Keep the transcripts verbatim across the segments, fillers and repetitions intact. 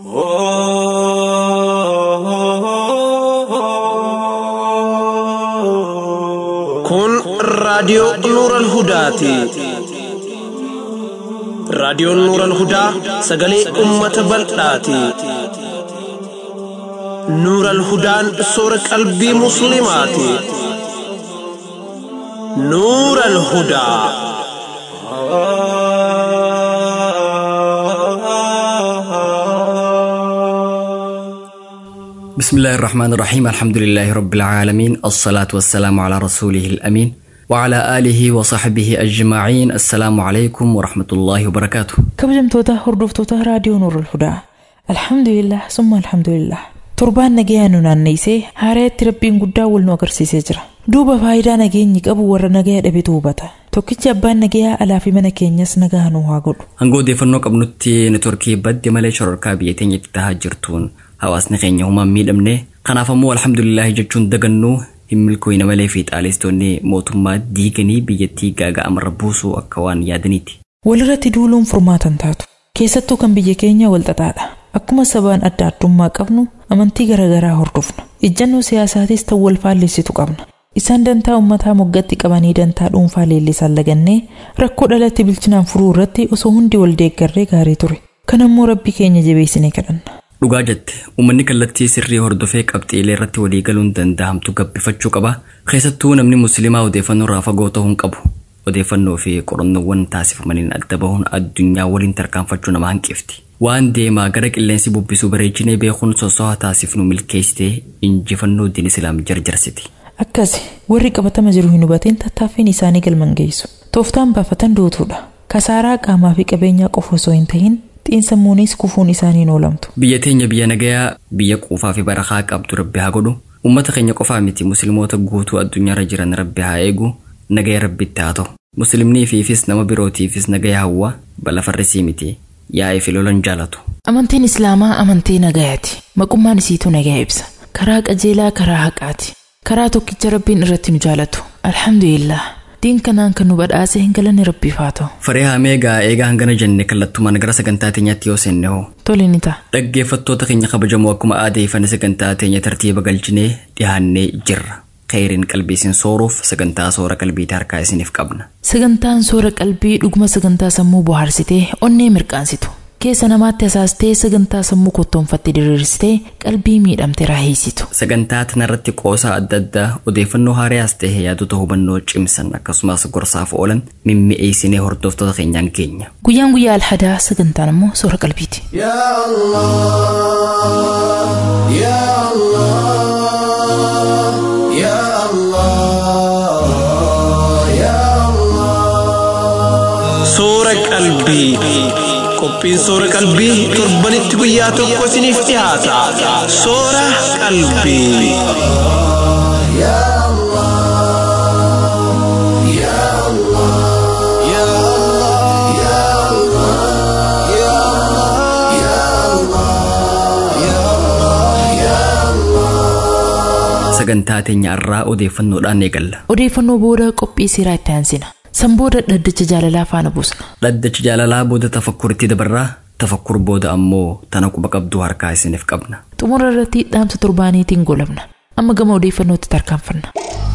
Kun raadiyoo Nuural Hudaati. Raadiyoon Nuural Hudaa sagalee uummata bal'aati. Nuural Hudaan soora qalbii musliimaati. Nuural Hudaa. بسم الله الرحمن الرحيم الحمد لله رب العالمين الصلاة والسلام على رسوله الأمين وعلى آله وصحبه أجمعين. السلام عليكم ورحمة الله وبركاته. كبجم توتا هردوف توتا راديو نور الهدى. الحمد لله ثم الحمد لله. تربان نجيانو نانيسي هاريت ربين قدا والنوكر سيسجرا دوبا فايدا نجيني أبو ورا نجيا دبي دوبتا توكيت جبان نجيا على في من كينيس نجاهنو هاقول هنقول دي فنوك أبنتي نتركي بدي مالي شركة بيتين يتهاجرتون hawaasni keenya uumaan miidhamne kanaaf ammoo alhamdulillah jechuun dagannoo himilkooyina malee fi xaalistoonni mootummaa diiganii biyyattii gaaga'amarra buusuu akka waan yaadaniiti. Walirratti duuluun furmaatan taatu keessattuu kan biyya keenya walxaxaadha. Akkuma sabaan adda addummaa qabnu amantii garaagaraa hordofna. Ejjannoo siyaasaatis ta'u wal faallessitu qabna. Isaan dantaa uummataa moggatti qabanii dantaa dhuunfaa leellisan lagannee rakkoo dhalatti bilchinaan furuu irratti osoo hundi wal deeggarree gaarii ture. Kanammoo rabbi keenya jabeessinee kadhanna. Dhugaa jette uummanni kallattii sirrii hordofee qabxiilee irratti walii galuun danda'amtu gabbifachuu qaba. Keessattuu namni musliimaa odeeffannoo irraa fagoo ta'uu hin qabu. Odeeffannoo fi qorannoowwan taasifamaniin adda bahuun addunyaa waliin tarkaanfachuu nama hanqifti. Waan deemaa gara qilleensi bubbisuu bareechinee beekuun sosso'aa taasifnu milkeessitee injifannoo diin islaam jarjarsiti. Akkasi warri qabatama jiru hin hubatiin tattaaffiin isaanii galman geessu. Tooftaan baafatan duutuudha. Kasaaraa qaamaa fi qabeenyaa qofa osoo hin ta'in xiinsammuunis kufuun isaaniin oolamtu. Biyya teenya biyya nagayaa biyya quufaa fi barakaa qabdu rabbi haa godhu. Uummata keenya qofaa miti musliimoota guutuu addunyaarra jiran rabbi haa eegu. Nagaya rabbitti haa ta'u. Muslimnii fiifis nama birootiifis nagaya hawwa balafarrisii miti. Yaa'ee fi lolan jaalatu. Amantiin Islaamaa amantii nagayaati. Maqummaan isiitu nagaya ibsa. Karaa qajeelaa karaa haqaati. Karaa tokkicha rabbiin irratti nu jaalatu. Alhamdulillah. Diin kanaan kan nu badhaase hin galanne rabbiif haa ta'u. Farihaa meegaa eegaa hangana jenne kallattumaan gara sagantaa teenyaatti yoo seenne hoo. Tole ni ta'a. Dhaggeeffattoota keenya kabajamoo akkuma aadeeffannee sagantaa teenya tartiiba galchinee dhiyaannee jirra. Khayriin qalbii isin sooruuf sagantaa soora qalbii harkaa isiniif qabna. Sagantaan soora qalbii dhuguma sagantaa sammuu bohaarsitee onnee mirqaansitu. Keessa namaatti asaastee sagantaa sammuu kottoonfattee diriirsitee qalbii miidhamte raahiisitu. Sagantaa tanarratti qoosaa adda addaa odeeffannoo haaraas ta'e yaadota hubannoo cimsan akkasumas gorsaaf oolan mimmi'eessinee hordoftoota keenyaan keenya. Guyyaan guyyaa alhadaa sagantaan immoo soora qalbiiti. Yaa Allah Yaa Allah Yaa Allah Yaa Allah Soora qalbii. Qophiin soora qalbii torbanitti guyyaa tokko isiniif dhiyaata. Soora qalbii. Yaa Allah Yaa Allah Yaa Allah Yaa Allah Yaa Allah Yaa Allah Yaa Allah. Sagantaa teenya irraa odeeffannoodhaan eegalla. Odeeffannoo booda qophii siiraa itti aansina. Sanbooda dhaddacha jaalalaa faana buusna. Dhaddacha jaalalaa booda tafakkuritti dabarraa tafakkur booda ammoo tana quba qabduu harkaa isiniif qabna. Xumura irratti dhaamsa torbaaniitiin golabna. Amma gama odeeffannootti tarkaanfanna.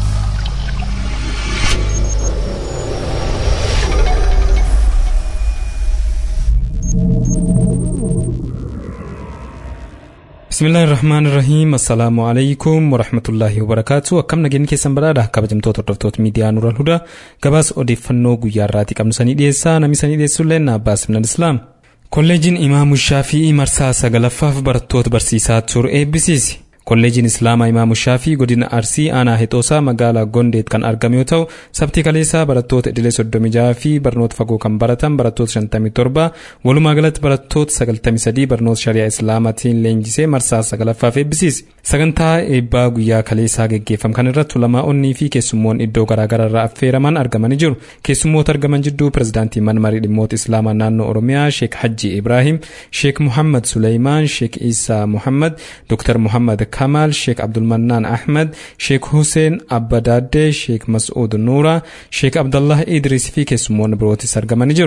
بسم الله الرحمن الرحيم السلام عليكم ورحمة الله وبركاته. أكم نجين كيسان برادا كابجمتو تردفتوت ميديا نور الهدى قباس أوديفنو قياراتي كم نساني ديسا نمي ساني ديسو لنا باس من الإسلام. كوليجين إمام الشافعي مرساسا غلفاف برتوت برسيسات سور اي بي سي سي. Kolleejiin Islaamaa Imaam Shaafii godina Arsii aanaa Hexoosaa magaalaa Gondeet kan argamu yoo ta'u sabti kaleessaa barattoota idilee soddomii jaha fi barnoota fagoo kan baratan barattoota shantamii torba walumaa galatti barattoota sagaltamii sadii barnoota shari'aa Islaamaatiin leenjisee marsaa sagalaffaaf eebbisiise. Sagantaa eebbaa guyyaa kaleessaa geggeeffame kan irratti ulamaa'onnii fi keessummoon iddoo garaagaraa irraa affeeraman argamanii jiru. Keessummoota argaman jidduu pirezidaantii manmarii dhimmoota Islaamaa naannoo Oromiyaa Sheek Hajji Ibrahim, Sheek Muhammad Suleymaan, Sheek Isa Muhammad, Dr. Muhammad Kamal, Sheek Abdul Mannan Ahmed, Sheek Hussein Abbadadde, Sheek Mas'ud Noura, Sheek Abdullah Idris fi keessummoonni birootis argamanii jiru.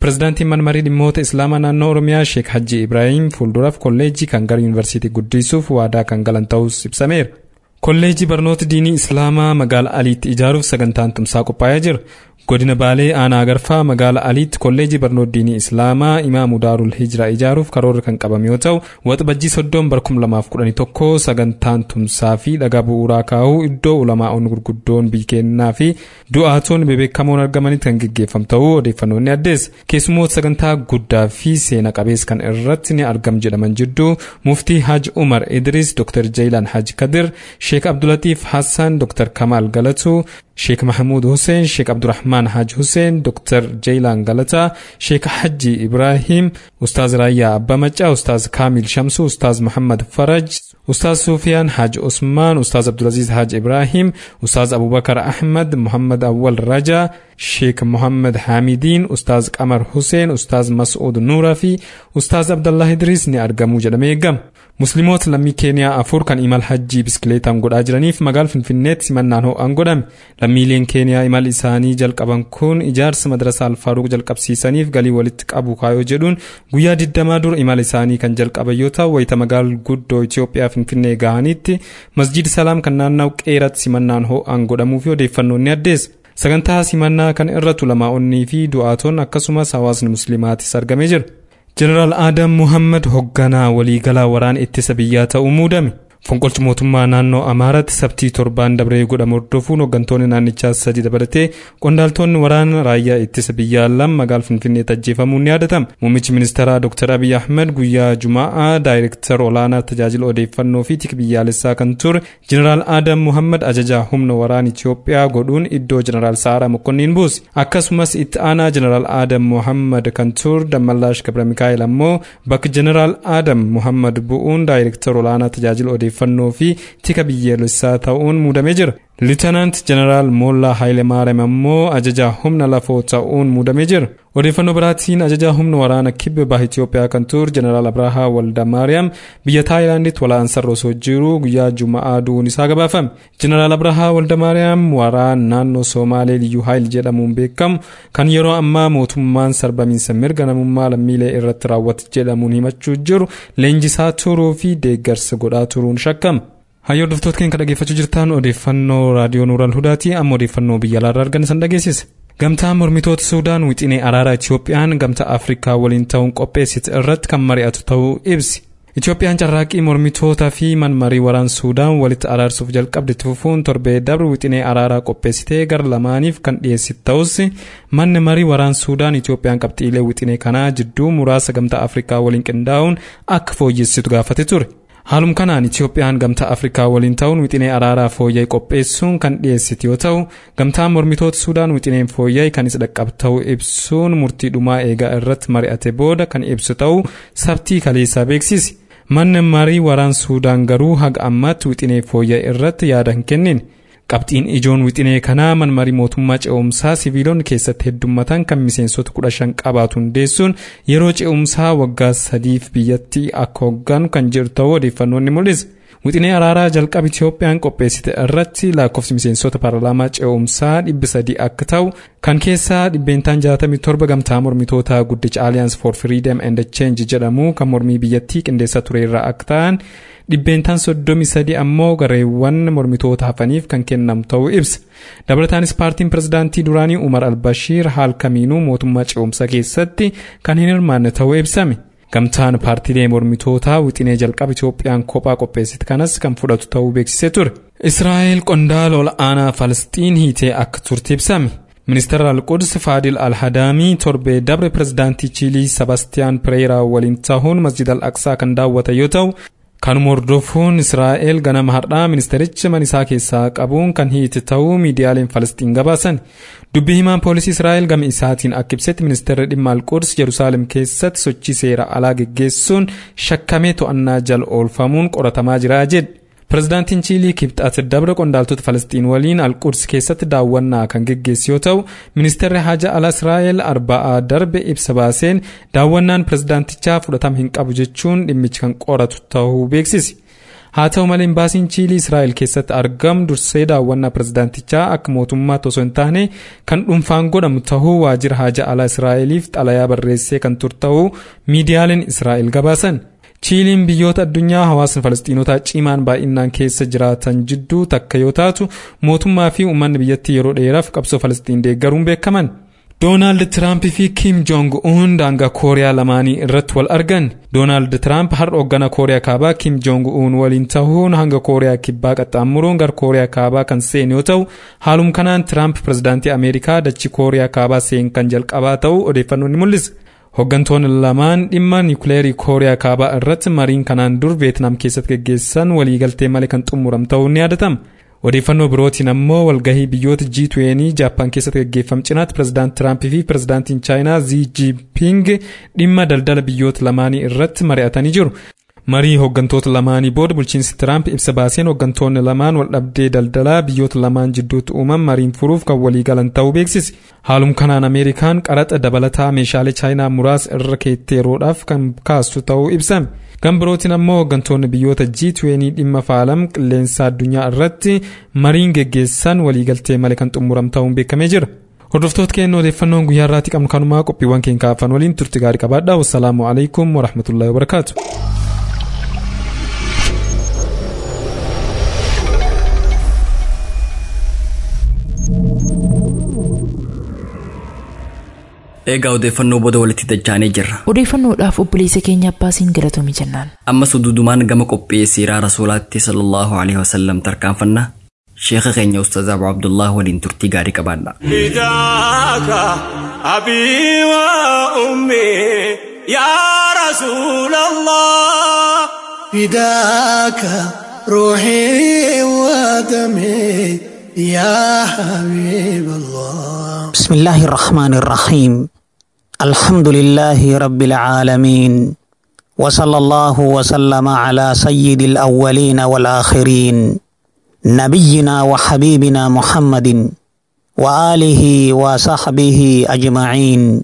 Pirezidaantiin manmarii dhimmoota Islaamaa naannoo Oromiyaa Sheek Hajji Ibrahim fuulduraaf kolleejjii kan gara yuunivarsiitii guddisuuf waadaa kan galan ta'us ibsameera. Kolleejjii barnoota diinii Islaamaa magaalaa Aliitti ijaaruuf sagantaan tumsaa qophaa'ee jira. Godina Baalee aanaa Agarfaa magaalaa Aliitti kolleejjii barnoota diinii Islaamaa Imaamu Daarul Hijraa ijaaruuf karoora kan qabame yoo ta'u, waxabajjii soddoma bara kuma lamaaf kudha tokko sagantaan tumsaa fi dhagaa bu'uuraa kaa'uu iddoo ulamaa'onni gurguddoon biyya keenyaa fi du'aatoonni bebeekamoon argamanitti kan gaggeeffamu ta'uu odeeffannoonni addeessa. Keessumoota sagantaa guddaa fi seena qabeessa kan irratti ni argamu jedhaman jidduu Muftii Haj Umar Idris, Dr. Jaylan Haj Kadir, Sheek Abdulatif Hassan, Dr. Kamal Galatu, Sheek Mahmud Hussein, Sheek Abdurrahman Haj Hussein, Dr. Jaylan Galata, Sheek Hajji Ibrahim, Ustaz Raya Abba Macha, Ustaz Kamil Shamsu, Ustaz Muhammad Faraj, Ustaz Sufyan Haj Usman, Ustaz Abdulaziz Haj Ibrahim, Ustaz Abu Bakar Ahmad, Muhammad Awal Raja, Sheek Muhammad Hamidin, Ustaz Qamar Hussein, Ustaz Mas'ud Nurafi, Ustaz Abdullah Idris ni argamu jedhamee eegama. Musliimoota lammii Keeniyaa afur kan imal hajjii biskileetaan godhaa jiraniif magaalaa Finfinneetti simannaan ho'aan godhame. Lammiileen Keeniyaa imal isaanii jalqaban kun ijaarsa madrasaa Alfaaruq jalqabsiisaniif galii walitti qabu kaayoo jedhuun guyyaa digdamaa dura imal isaanii kan jalqaban yoo ta'u, wayita magaalaa guddoo Itoophiyaa Finfinnee gahanitti Masjid Salaam kan naanna'u Qeeratti simannaan ho'aan godhamuuf odeeffannoon ni addeessa. Sagantaa simannaa kan irratti ulamaa'onnii fi du'aatoonni akkasumas hawaasni muslimaatis argamee jira. Jeneraal Adam Muhammad hoogganaa waliigalaa waraana ittisa biyyaa ta'uu muudame. Fonqolchi mootummaa naannoo Amaaraatti sabtii torbaan dabree godhamu hordofuun hooggantoonni naannichaa sadi dabalatee qondaaltonni waraana raayyaa ittisa biyyaa lama magaalaa Finfinneetti ajjeefamuun ni yaadatama. Muummichi ministeeraa Dr. Abiy Ahmed guyyaa Jumaa'aa daayirektar olaanaa tajaajila odeeffannoo fi tika biyyaalessaa kan ture Jeneraal Adam Muhammad ajajaa humna waraana Itoophiyaa godhuun iddoo Jeneraal Saaraa Mokonniin buuse. Akkasumas itti aanaa Jeneraal Adam Muhammad kan ture Dammallaash Gabra Mikaa'el ammoo bakka Jeneraal Adam Muhammad bu'uun daayirektar olaanaa tajaajila odeeffannoo fi tika biyyaalessaa ta'uun muudamee jira. Lieutenant General Molla Haile Mariam ammoo ajajaa humna lafoo ta'uun muudamee jira. Odeeffannoo biraatiin ajajaa humna waraana kibba baha Itoophiyaa kan ture General Abrahaa Walda Mariam biyya Taayilaanditti wal'aansarra osoo jiru guyyaa Juma'aa du'uun isaa gabaafame. General Abrahaa Walda Mariam waraana naannoo Somaalee Liyyuu Haayil jedhamuun beekamu kan yeroo ammaa mootummaan sarbamiinsa mirga namummaa lammiilee irratti raawwate jedhamuun himachuu jiru leenjisaa turuu fi deeggarsa godhaa turuun shakkama. Hayyo hordoftoota keenya dhaggeeffachuu jirtan odeeffannoo raadiyoo Nuural Hudaati. Amma odeeffannoo biyya alaarraa argan san dhageessisa. Gamtaa mormitoota Suudaan wixinee araaraa Itoophiyaan gamtaa Afrikaa waliin ta'uun qopheessite irratti kan mari'atu ta'uu ibsi. Itoophiyaan carraaqqii mormitootaa fi manmarii waraan Suudaan walitti araarsuuf jalqabde fufuun torbee dabre wixinee araaraa qopheessitee gara lamaaniif kan dhiyeessite ta'us manni marii waraan Suudaan Itoophiyaan qabxiilee wixinee kanaa jidduu muraasa gamtaa Afrikaa waliin qindaa'uun akka fooyyessitu gaafate ture. Haalum kanaan Itoophiyaan gamtaa Afrikaa waliin ta'uun wixinee araaraa fooyya'ee qopheessuun kan dhiyeessite yoo ta'u, gamtaan mormitoota Suudaan wixineen fooyya'ee kan isa dhaqqabe ta'uu ibsuun murtii dhumaa eegaa irratti mari'ate booda kan ibsu ta'uu sabtii kaleessaa beeksise. Manni marii waraan Suudaan garuu haga ammaatti wixinee fooyya'ee irratti yaada hin kennine. Qabxiin ijoon wixinee kanaa manmarii mootummaa ce'umsaa siviilonni keessatti heddummatan kan miseensota kudha shan qabaatu hundeessuun yeroo ce'umsaa waggaa sadiif biyyattii akka hogganu kan jiru ta'uu odeeffannoon ni mul'isa. Wixinee araaraa jalqaba Itoophiyaan qopheessite irratti lakkoofsi miseensota paarlaamaa ce'umsaa dhibba sadii akka ta'u kan keessaa dhibbeentaan jaatamii torba gamtaa mormitootaa guddicha Alliance for Freedom and Change jedhamu kan mormii biyyattii qindeessaa ture irraa akka ta'an dhibbeentaan soddomii sadii ammoo gareewwan mormitoota hafaniif kan kennamu ta'uu ibsa. Dabalataanis paartiin pirezidaantii duraanii Umar al-Bashir haal kamiinuu mootummaa ce'umsaa keessatti kan hin hirmaanne ta'uu ibsame. Gamtaan paartiilee mormitootaa wixinee jalqaba Itoophiyaan kophaa qopheessite kanas kan fudhatu ta'uu beeksisee ture. Israa'el qondaala ol'aanaa Falastiin hiitee akka turte ibsame. Ministeera Al-Quds Fadil Al-Hadamii torbee dabre pirezidaantii Chiilii Sebastiaan Pireeraa waliin ta'uun Masjid Al-Aqsaa kan daawwate yoo ta'u, kanuma hordofuun Israa'el ganama har'aa ministericha mana isaa keessaa qabuun kan hiite ta'uu miidiyaaleen Falastiin gabaasan. Dubbii himaan poolisii Israa'el gama isaatiin akka ibsetti ministeerri dhimma Al-Quds Yerusaalem keessatti sochii seera alaa geggeessuun shakkamee to'annaa jala oolfamuun qoratamaa jira jedhe. Pirezidaantiin Chiilii kibxata dabre qondaaltota Falastiin waliin Al-Quds keessatti daawwannaa kan geggeesse yoo ta'u, ministeerri haja alaa Israa'el arba'aa darbe ibsa baaseen daawwannaan pirezidaantichaa fudhatama hin qabu jechuun dhimmichi kan qoratu ta'uu beeksise. haa ta'u malee imbaasiin Chiilii Israa'el keessatti argamu dursee daawwannaa pirezidaantichaa akka mootummaatti osoo hin taane kan dhuunfaan godhamu ta'uu waajjira haajaa alaa Israa'eliif xalayaa barreessee kan ture ta'uu miidiyaaleen Israa'el gabaasan. Chiiliin biyyoota addunyaa hawaasni Falastiinotaa cimaan baay'inaan keessa jiraatan jidduu takka yoo taatu mootummaa fi uummanni biyyattii yeroo dheeraaf qabsoo Falastiin deeggaruun beekaman. Doonaald Tiraamp fi Kim Jong Un daangaa Kooriyaa lamaanii irratti wal argan. Doonaald Tiraamp har'a hoggana Kooriyaa Kaabaa Kim Jong Un waliin ta'uun hanga Kooriyaa Kibbaa qaxxaamuruun gara Kooriyaa Kaabaa kan seene yoo ta'u, haaluma kanaan Tiraamp pirezidaantii Ameerikaa dachii Kooriyaa Kaabaa seen kan jalqabaa ta'uu odeeffannoon ni mul'isa. Hoggantoonni lamaan dhimma niwukileerii Kooriyaa Kaabaa irratti mariin kanaan dur Veetnaam keessatti gaggeessan waliigaltee malee kan xumuram ta'uun ni yaadatama. Odeeffannoo birootiin ammoo walgahii biyyoota G twenty Jaappaan keessatti gaggeeffamu cinaatti pirezidaantii Tiraamp fi pirezidaantiin Chaayinaa Xi Jinping dhimma daldala biyyoota lamaanii irratti mari'atanii jiru. Marii hoggantoota lamaanii booda bulchiinsi Tiraamp ibsa baaseen hoggantoonni lamaan wal dhabdee daldalaa biyyoota lamaan jidduutti uumame mariin furuuf kan walii galan ta'uu beeksise. Haaluma kanaan Ameerikaan qaraxa dabalataa meeshaalee Chaayinaa muraasa irra keettee yeroodhaaf kan kaastu ta'uu ibsame. Kan birootiin ammoo hoggantoonni biyyoota G twenty dhimma faalama qilleensa addunyaa irratti mariin geggeessan waliigaltee malee kan xumuram ta'uun beekamee jira. Hordoftoota keenya odeeffannoon guyyaa irraatti qabnu kanumaa qophiiwwan keenya kaafan waliin turti gaarii qabaadhaa. Wassalaamu alaikum warahmatullahi wabarakaatu. Egaa odeeffannoo booda walitti dachaanee jirra. Odeeffannoodhaaf obboleessa keenya Abbaasiin galatoomii jennaan. Ammas dudumaan gama qophii siiraa rasuulaatti sallallahu alaihi wasallam tarkaanfanna. Sheekha keenya Ustaaz Abu Abdullah waliin turtii gaarii qabaadha. Fidaaka abii wa ummi yaa rasuulallah. Fidaaka ruuxii wa damii yaa habiiballah. بسم الله الرحمن الرحيم الحمد لله رب العالمين وصلى الله وسلم على سيد الأولين والآخرين نبينا وحبيبنا محمد وآله وصحبه أجمعين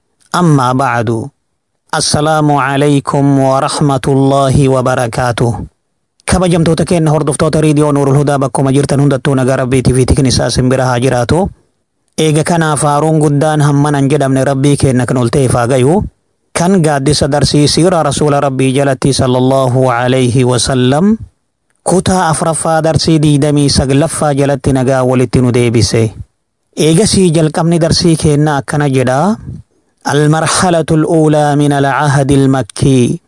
أما بعد السلام عليكم ورحمة الله وبركاته كبجمتو تكين هردفتو تريديو نور الهدى بكم جرتن هندتو نغا ربيتي في تكنسا سنبرها جراتو Eega kana faaruun guddaan hammanan jedhamne rabbii keenya kan ol ta'e faagayu kan gaaddisa darsii siira rasuula rabbii jalatti sallallahu alayhi wasallam kutaa afraffaa darsii diidamii saglaffaa jalatti nagaa walitti nu deebise. Eegasii jalqabni darsii keenya akkana jedha. المرحلة الأولى من العهد المكي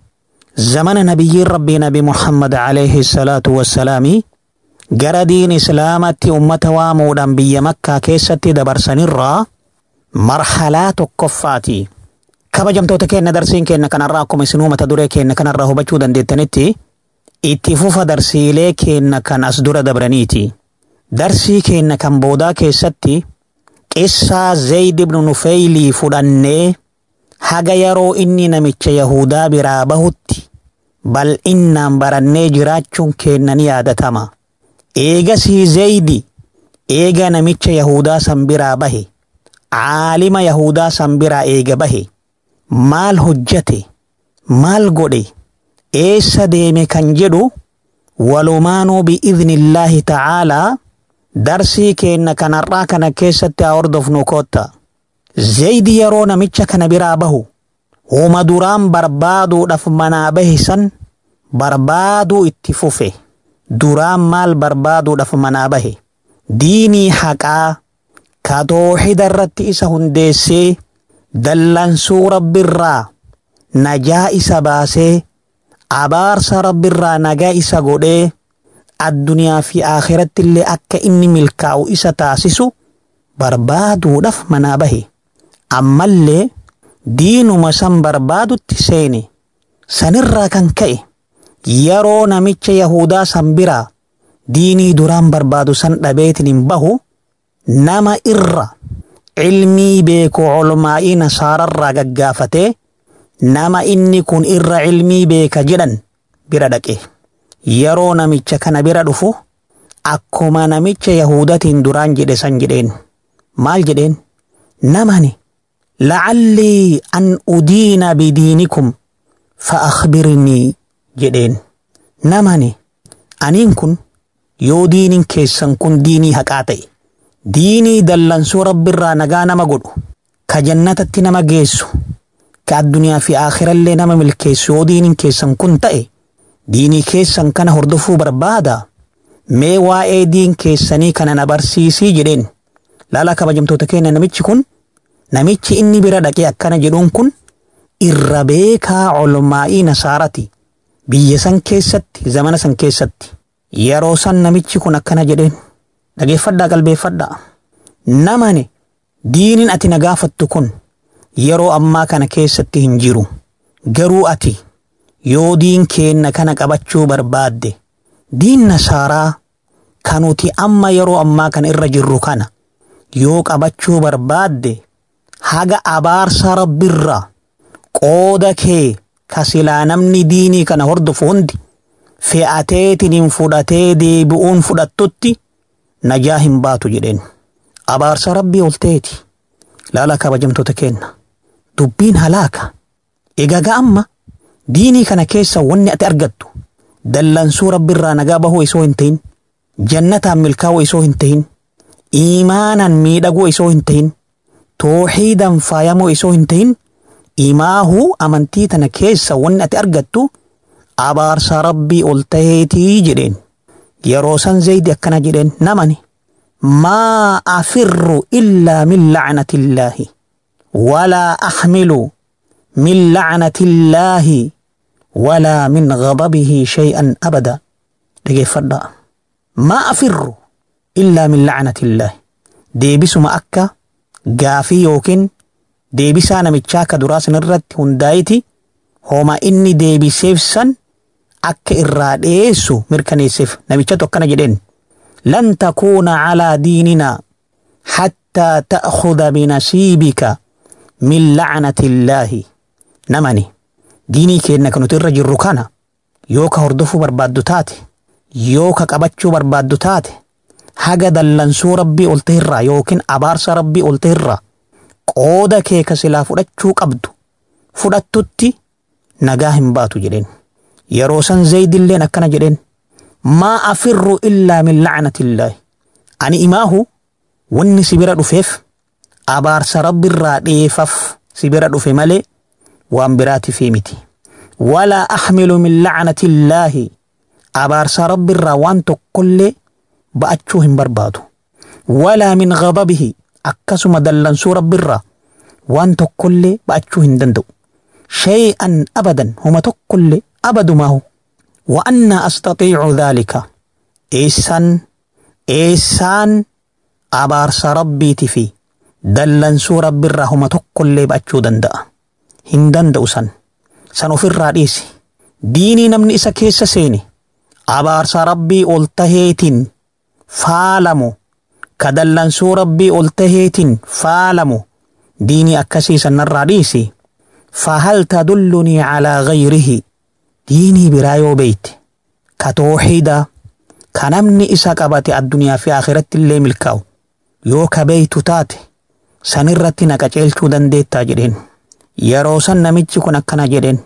زمن نبي ربي نبي محمد عليه الصلاة والسلام gara diin islaamatti ummata waamuudhaan biyya makkaa keessatti dabarsanirraa marhalaa tokkoffaati. Kabajamtoota keenya darsiin keenya kanarraa akkuma isinuu mata duree keenya kanarraa hubachuu dandeettanitti itti fufa darsiilee keenya kan as dura dabraniiti. Darsii keenya kan boodaa keessatti qissaa Zayd ibn Nufeylii fudhannee haga yeroo inni namicha Yahudaa biraa bahutti bal'innaan barannee jiraachuun keenya ni yaadatama. Eegasii Zaydi eega namicha Yahudaa san biraa bahe caalima Yahudaa san biraa eega bahe maal hojjate maal godhe eessa deeme kan jedhu walumaanuu bi'iznillaahi ta'aalaa darsii keenya kanarraa kana keessatti haa hordofnu kotta. Zaydi yeroo namicha kana biraa bahu huma duraan barbaaduudhaaf manaa bahe san barbaaduu itti fufe. Duraan maal barbaaduudhaaf manaa bahe diinii haqaa ka toohida irratti isa hundeessee dallansuu rabbirraa najaa isa baasee abaarsa rabbirraa nagaa isa godhee addunyaa fi akhiratti illee akka inni milkaa'u isa taasisu barbaaduudhaaf manaa bahe. Ammallee diinuma san barbaadutti seene sanirraa kan ka'e yeroo namicha Yahudaa san biraa diinii duraan barbaadu san dhabeetiin bahu nama irra ilmii beeku culmaa'ii nasaararraa gaggaafatee nama inni kun irra ilmii beeka jedhan bira dhaqe. Yeroo namicha kana bira dhufu akkuma namicha Yahudatiin duraan jedhe san jedheen maal jedheen namani la'allii an udiina bidiinikum fa akhbirnii jedheen namani aniin kun yoo diiniin keessan kun diinii haqaa ta'e diinii dallansuu rabbiirraa nagaa nama godhu ka jannatatti nama geessu ka addunyaa fi aakhirallee nama milkeessu yoo diiniin keessan kun ta'e diinii keessan kana hordofuu barbaada mee waa'ee diin keessanii kana na barsiisii jedheen. Laala kabajamtoota keenya namichi kun namichi inni bira dhaqee akkana jedhuun kun irra beekaa ulmaa'ii nasaarati biyya san keessatti zamana san keessatti yeroo san namichi kun akkana jedheen dhageeffadhaa qalbeeffadhaa namani diinin ati na gaafattu kun yeroo ammaa kana keessatti hin jiru garuu ati yoo diin keenna kana qabachuu barbaadde diin nasaaraa kanuti amma yeroo ammaa kana irra jirru kana yoo qabachuu barbaadde haga abaarsa rabbirraa qooda kee kasilaa namni diinii kana hordofu hundi fe'ateetiin hin fudhatee deebi'uun fudhattutti najaa hin baatu jedheen. Abaarsa rabbii ol ta'eeti. Laala kabajamtoota keenya. Dubbiin halaaka. Egaa amma diinii kana keessa wanni ati argattu dallansuu rabbiirraa nagaa bahuu isoo hin ta'in jannataan milkaa'uu isoo hin ta'in iimaanan miidhaguu isoo hin ta'in tooxiidan faayamuu isoo hin ta'in imaahuu amantii tana keessa wanni ati argattu abaarsa rabbii ol ta'eetii jedheen. Yeroo san Zaydi akkana jedheen namani maa afirru illaa min la'natillaahi walaa ahmilu min la'natillaahi walaa min ghadabihi shay'an abada. Dhageeffadhaa. Maa afirru illaa min la'natillaahi deebisuma akka gaafii yookiin deebisaa namichaa ka duraa san irratti hundaa'iti homa inni deebiseef san akka irraa dheessu mirkaneesseef namichatu akkana jedheen lan takuuna calaa diininaa hattaa ta'khudha binasiibika min la'natillaahi. Namani diinii keenna kan nuti irra jirru kana yoo ka hordofuu barbaaddu taate yoo ka qabachuu barbaaddu taate haga dallansuu rabbii ol ta'irraa yookiin abaarsa rabbii ol ta'irraa qooda kee ka silaa fudhachuu qabdu fudhattutti nagaa hin baatu jedheen. Yeroo san Zaydilleen akkana jedheen maa afirru illaa min la'natillaahi ani imaahu wanni si bira dhufeef abaarsa rabbiirraa dheefaf si bira dhufe malee waan biraatiif miti. Walaa ahmilu min la'natillaahi abaarsa rabbiirraa waan tokkollee ba'achuu hin barbaadu. Walaa min ghadabihi akkasuma dallansuu rabbiirraa waan tokkollee ba'achuu hin danda'u. Shay'an abadan homa tokkollee abadumahu wa anna astatiicu dhaalika eessan eessaan abaarsa rabbiiti fi dallansuu rabbiirraa homa tokkollee ba'achuu danda'a. Hin danda'u san san ofirraa dhiisi. Diinii namni isa keessa seene abaarsa rabbii ol taheetiin faalamu ka dallansuu rabbii ol taheetiin faalamu diinii akkasii sanarraa dhiisi. Fahal tadullunii calaa gayrihi diinii biraa yoo beeyte ka tooxiida ka namni isa qabate addunyaa fi aakhirratti illee milkaa'u yoo ka beeytu taate sanirratti na qaceelchuu dandeettaa jedheen. Yeroo san namichi kun akkana jedheen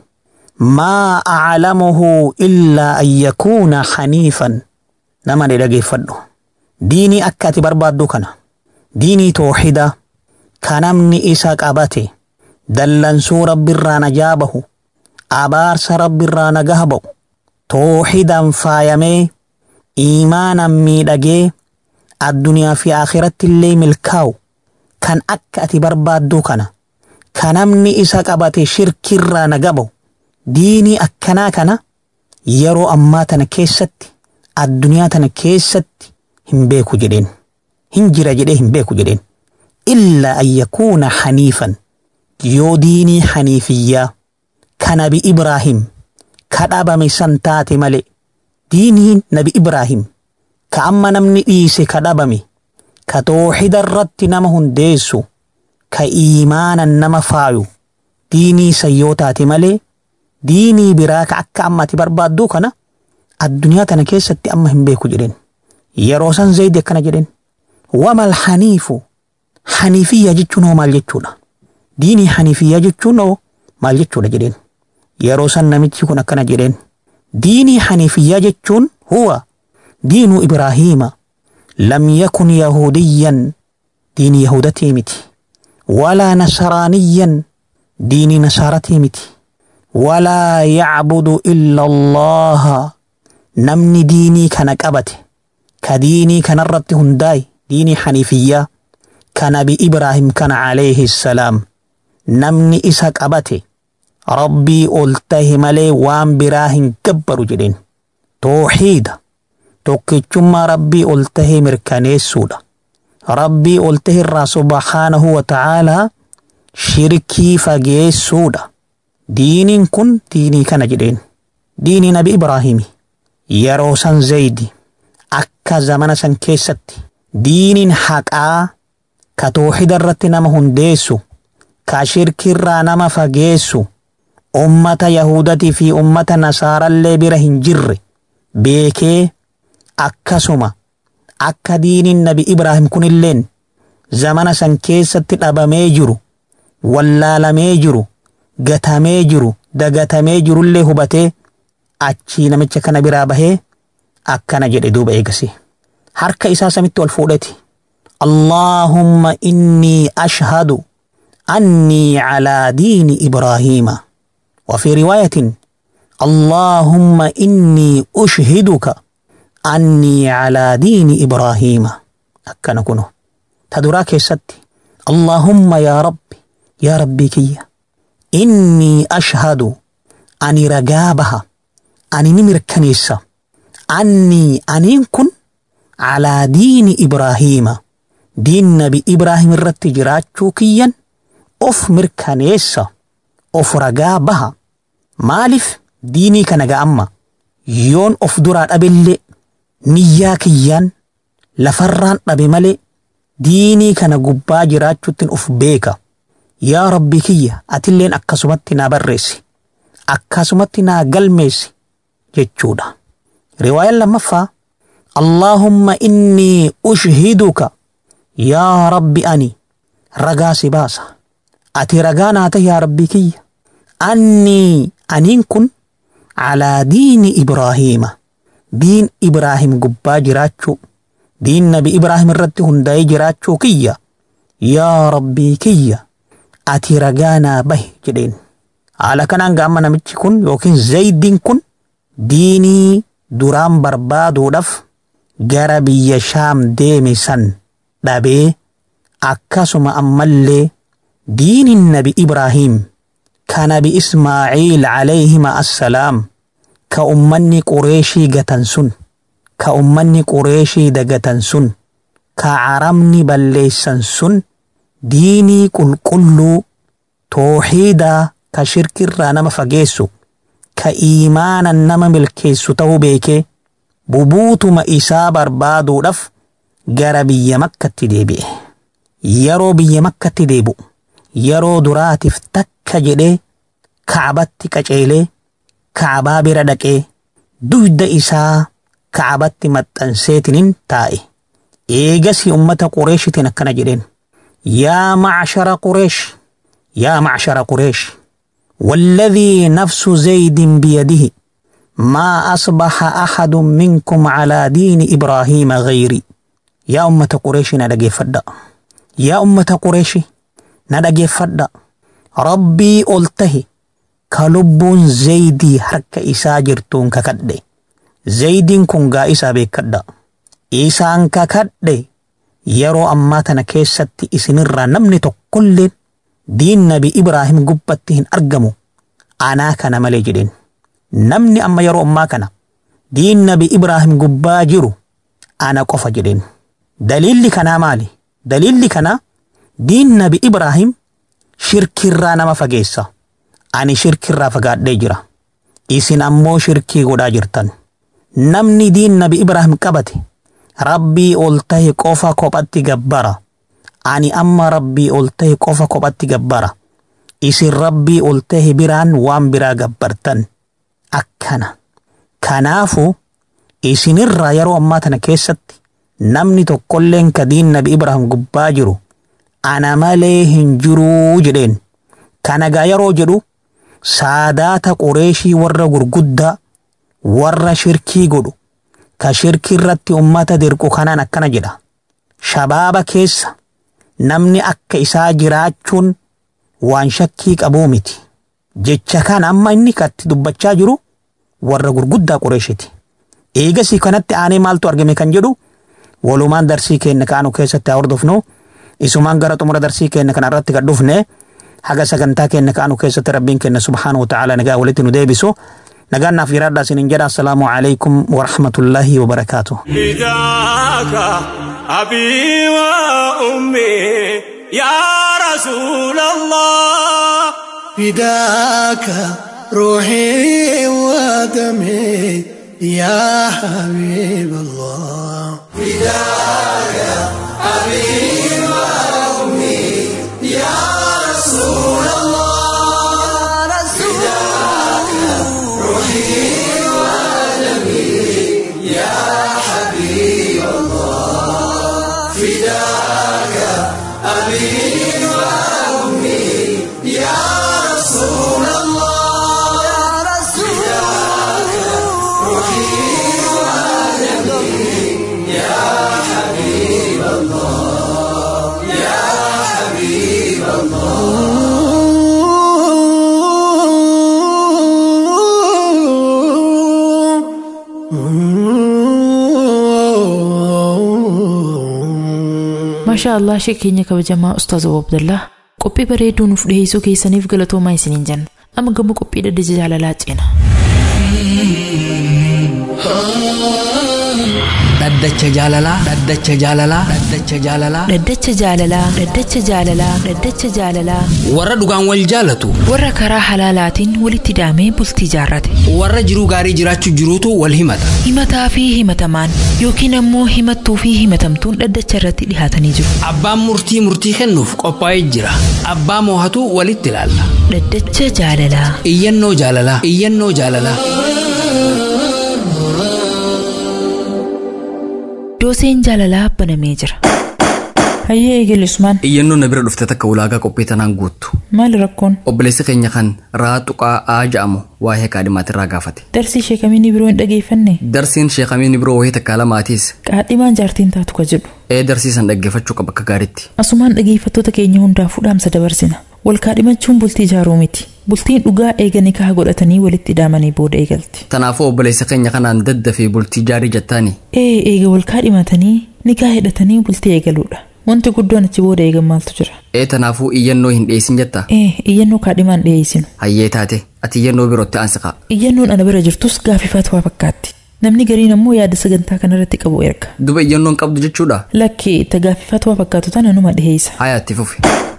maa aclamuhu illaa an yakuuna haniifan. Nama ni dhageeffadhu diinii akka ati barbaaddu kana diinii tooxiida ka namni isa qabate dallansuu rabbiirraa najaa bahu abaarsa rabbiirraa nagaa ba'u tooxiidaan faayamee iimaanan miidhagee addunyaa fi aakhirratti illee milkaa'u kan akka ati barbaaddu kana ka namni isa qabate shirkirraa nagaa ba'u diinii akkanaa kana yeroo ammaa tana keessatti addunyaa tana keessatti hin beeku jedheen. Hin jira jedhee hin beeku jedheen. Illaa an yakuuna haniifan yoo diinii haniifiyyaa ka nabi Ibraahim ka dhabame san taate malee diiniin nabi Ibraahim ka amma namni dhiise ka dhabame ka tooxida irratti nama hundeessu ka iimaanan nama faayu diinii san yoo taate malee diinii biraa ka akka amma ati barbaaddu kana addunyaa tana keessatti amma hin beeku jedheen. Yeroo san Zaydi akkana jedheen wamal haniifu haniifiyya jechuun hoo maal jechuudha? Diinii haniifiyyaa jechuun hoo maal jechuudha jedheen. Yeroo san namichi kun akkana jedheen diinii haniifiyyaa jechuun هو دين إبراهيم لم يكن يهوديا دين يهودتي متي ولا نصرانيا دين نصارتي متي ولا يعبد إلا الله نمني ديني كانك أبته كديني كان الرد هنداي ديني حنيفية كان بإبراهيم كان عليه السلام نمني إسحاق أبته ربي قلته ملي وان براهن كبر جدين توحيد توكيشما ربي قلته مركاني سودا ربي قلته الرا سبحانه وتعالى شركي فجي سودا دين كن ديني كان جدين ديني نبي إبراهيم يروسان زيدي أكا زمن سن كيستي دين حقا كتوحيد الرتنا مهندسو كشرك الرانما فجيسو أمة يهودتي في أمة نصارى اللي برهن جر بيكي أكا سما أكا دين النبي إبراهيم كن اللين زمن سن كيستي الأبا ميجرو ولا لميجرو غتا ميجرو دغتا ميجرو اللي هبته أچي نمچ كان برابه أكا نجد دوب إيقسي حركة إساسة متو الفودتي اللهم إني أشهد أني على دين إبراهيم وفي رواية اللهم إني أشهدك أني على دين إبراهيم أكا نكونه تدراك ستي اللهم يا ربي يا ربي كي إني أشهد أني رقابها أني نمر كنيسة أني أنين كن على دين إبراهيم دين نبي إبراهيم الرت جراتشو كيا أف مركانيسا أف رقابها مالف ديني كنغا أما يون أف درات أبلي نيا كيان لفران أبي ملي ديني كنغبا جراتشو تن أف بيكا يا ربي كيا أتلين أكاسمتنا برسي أكاسمتنا قلميسي جتشودا رواية لما فا اللهم إني أشهدك يا ربي أني رقاسي باسا أتي رقانا يا ربي كي أني أنين كن على دين إبراهيم دين إبراهيم قبا جراتشو دين نبي إبراهيم الرد هنداي جراتشو كي يا ربي كي أتي رقانا به جدين على كان أنقامنا متش كن يوكين زيدين كن ديني duraan barbaaduudhaaf gara biyya shaam deeme san dhabee akkasuma ammallee diinin nabi Ibraahim ka nabi Ismaaciil alayhima assalaam ka ummanni Qureeshii gatan sun ka ummanni Qureeshii dagatan sun ka Arabni balleessan sun diinii qulqulluu tooxiidaa ka shirkirraa nama fageessu ka iimaanan nama milkeessu ta'uu beekee bubuutuma isaa barbaaduudhaaf gara biyya makkatti deebi'e. Yeroo biyya makkatti deebi'u yeroo duraatiif takka jedhee kaabatti qaceelee kaabaa bira dhaqee dugda isaa kaabatti maxxanseetiniin taa'e. Eegasi ummata Qureeshitiin akkana jedheen yaa macshara Qureesh yaa macshara Qureesh والذي نفس زيد بيده ما أصبح أحد منكم على دين إبراهيم غيري يا أمة قريش ندقي فدا يا أمة قريش ندقي فدا ربي قلته كلب زيدي حرك إساجرتون ككد زيد كنغا إسا بكد إسان ككد يرو أماتنا كيستي إسنر نمني تقل دين نبي إبراهيم قبتهن أرقمو أنا كان ملي جدين نمني أما يرو أما كان دين نبي إبراهيم قباجرو أنا قف جدين دليل كان مالي دليل كان دين نبي إبراهيم شرك الرانا ما فقيسا أني شرك الرا فقاد ديجرا إسن أمو شركي قدا جرتن نمني دين نبي إبراهيم قبتي ربي قلته قفا قبتي قبارا أني أما ربي قلته قفا قبتي قبارا إسن ربي قلته بران وان برا قبرتن أكنا كنافو إسن الرا يرو أماتنا كيست نمني تقولين كدين نبي إبراهيم قباجرو أنا مالي هنجرو جدين كان غيرو جدو سادات قريشي ورّا غرغدّا ورّا شركي قدو ka shirki irratti ummata dirqu kanaan akkana jedha. Shabaaba keessa namni akka isaa jiraachuun waan shakkii qabuu miti. Jecha kan amma inni katti dubbachaa jiru warra gurguddaa Qureeshiti. Eegasii kanatti aanee maaltu argame kan jedhu walumaan darsii keenya kaanu keessatti haa hordofnu. Isumaan gara xumura darsii keenya kana irratti gad dhufne haga sagantaa keenya kaanu keessatti rabbiin keenya subhaanahu wa ta'ala nagaa walitti nu deebisu. Nagaan naaf jiraadhaa isiniin jedha. Assalaamu alaykum wa rahmatullaahi wa barakaatuh. Fidaaka abii wa ummii yaa rasuulallah. فداك روحي ودمي يا حبيب الله فداك أبي وأمي يا رسول الله فداك روحي ودمي يا حبيب الله فداك أبي وأمي يا رسول الله يا رسول روحي وعالمي يا حبيب الله يا حبيب الله ما شاء الله شكيني كبجماعة أستاذ عبد الله qophii bareeduu nuuf dhiyeessuu keessaniif galatoomaa isiniin jenna. Amma gamoo qophii dhaddacha jaalalaa ceena. Dhaddacha jaalalaa, dhaddacha jaalalaa, dhaddacha jaalalaa, Dhaddacha jaalalaa, dhaddacha jaalalaa, dhaddacha jaalalaa. warra dhugaan wal jaalatu, Warra karaa halaalaatiin walitti daamee bultii jaarrate. warra jiruu gaarii jiraachuu jiruutu wal himata. Himataa fi himatamaan yookiin ammoo himattuu fi himatamtuun dhaddacha irratti dhihaatanii jiru. Abbaan murtii murtii kennuuf qophaa'ee jira. Abbaa moohatu walitti ilaalla. Dhaddacha jaalalaa. Iyyannoo jaalalaa, iyyannoo jaalalaa. Dooseen jaalalaa banamee jira. Hayyee eegale Usmaan. Iyyannoon na bira dhufte takka ulaagaa qophii tanaan guuttu. Maali rakkoon? Obboleessi keenya kan Raaxuqaa Aa jedhamu waa'ee kaadhimaatirraa gaafate. Darsii sheekamiin biroo hin dhageeffanne. Darsiin sheekamiin biroo wayii takka lamaatiis. Qaadhimaan jaartiin taatu ka jedhu. Ee darsiisan dhaggeeffachuu qaba akka gaariitti. Asumaan dhageeffattoota keenya hundaafuu dhaamsa dabarsina. Wal kaadhimachuun bultii ijaaruu miti. Bultiin dhugaa eega nikaa godhatanii walitti daamanii booda eegalti. Tanaafuu obboleessa keenya kanaan daddafee bultii jaarii jettaani. Ee eega wal kaadhimatanii nikaa hidhatanii bultii eegaluudha. Wanti guddoon achi booda eegan maaltu jira? Ee tanaafuu iyyannoo hin dhiyeessin jettaa? Ee iyyannoo kaadhimaan dhiyeessinu. Hayyee taate ati iyyannoo birootti aansiqaa. Iyyannoon ana bira jirtus gaaffifaatu waa fakkaatti. Namni gariin ammoo yaada sagantaa kanarratti qabu erga. Duba iyyannoon qabdu jechuudha? Lakki itti gaaffifaatu waa fakkaatu tana numa dhiheessa. Hayaatti fufi.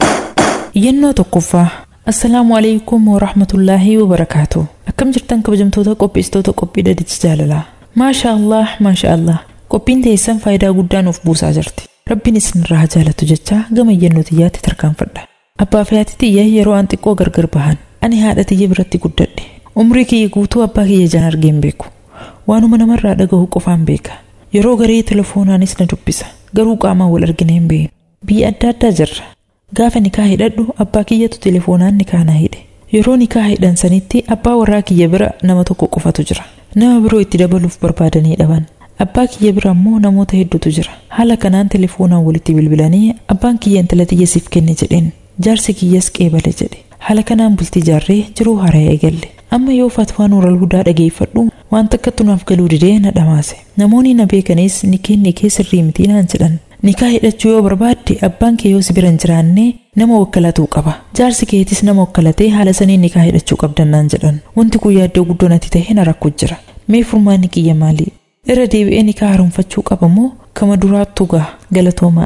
Iyyannoo tokkoffaa. Assalaamu alaykum wa rahmatullaahi wa barakaatu. Akkam jirtan kabajamtoota qopheessitoota qophii dhaddacha jaalalaa. Maasha Allah, maasha Allah. Qophiin teessan faayidaa guddaa nuuf buusaa jirti. Rabbiin isinirraa jaalatu jecha gama iyyannoo tiyyaatti tarkaanfadha. Abbaa fi haati tiyya yeroo an xiqqoo gargar bahan. Ani haadha tiyya biratti guddadhe. Umrii kiyya guutuu abbaa kiyya jaan argeen beeku. Waanuma namarraa dhagahu qofaan beeka. Yeroo garii telefoonaanis na dubbisa. Garuu qaamaan wal argine hin beeknu. Biyya adda addaa jirra. Gaafa nikaa hidhadhu abbaa kiyyatu telefoonaan nikaa na hidhe. Yeroo nikaa hidhan sanitti abbaa warraa kiyya bira nama tokko qofatu jira. Nama biroo itti dabaluuf barbaadanii dhaban. Abbaa kiyya bira ammoo namoota hedduutu jira. Haala kanaan telefoonaan walitti bilbilanii abbaan kiyya intala tiyya siif kenne jedheen. Jaarsi kiyyas qeebale jedhe. Haala kanaan bultii jaarree jiruu haaraa eegalle. Amma yoo fatwaa Nuural Hudaa dhageeffadhu waan takkattu naaf galuu didee na dhamaase. Namoonni na beekanis nikeen nikee sirrii mitii naan jedhan. Nikaa hidhachuu yoo barbaadde abbaan kee yoo si bira hin jiraanne nama wakkalatuu qaba. Jaarsi keetis nama wakkalatee haala saniin nikaa hidhachuu qabdan naan jedhan. Wanti kun yaaddoo guddoo natti ta'e na rakkoo jira. Mee furmaanni kiyya maali? Irra deebi'ee nikaa haaromfachuu qaba moo kama duraattu gaa galatoomaa.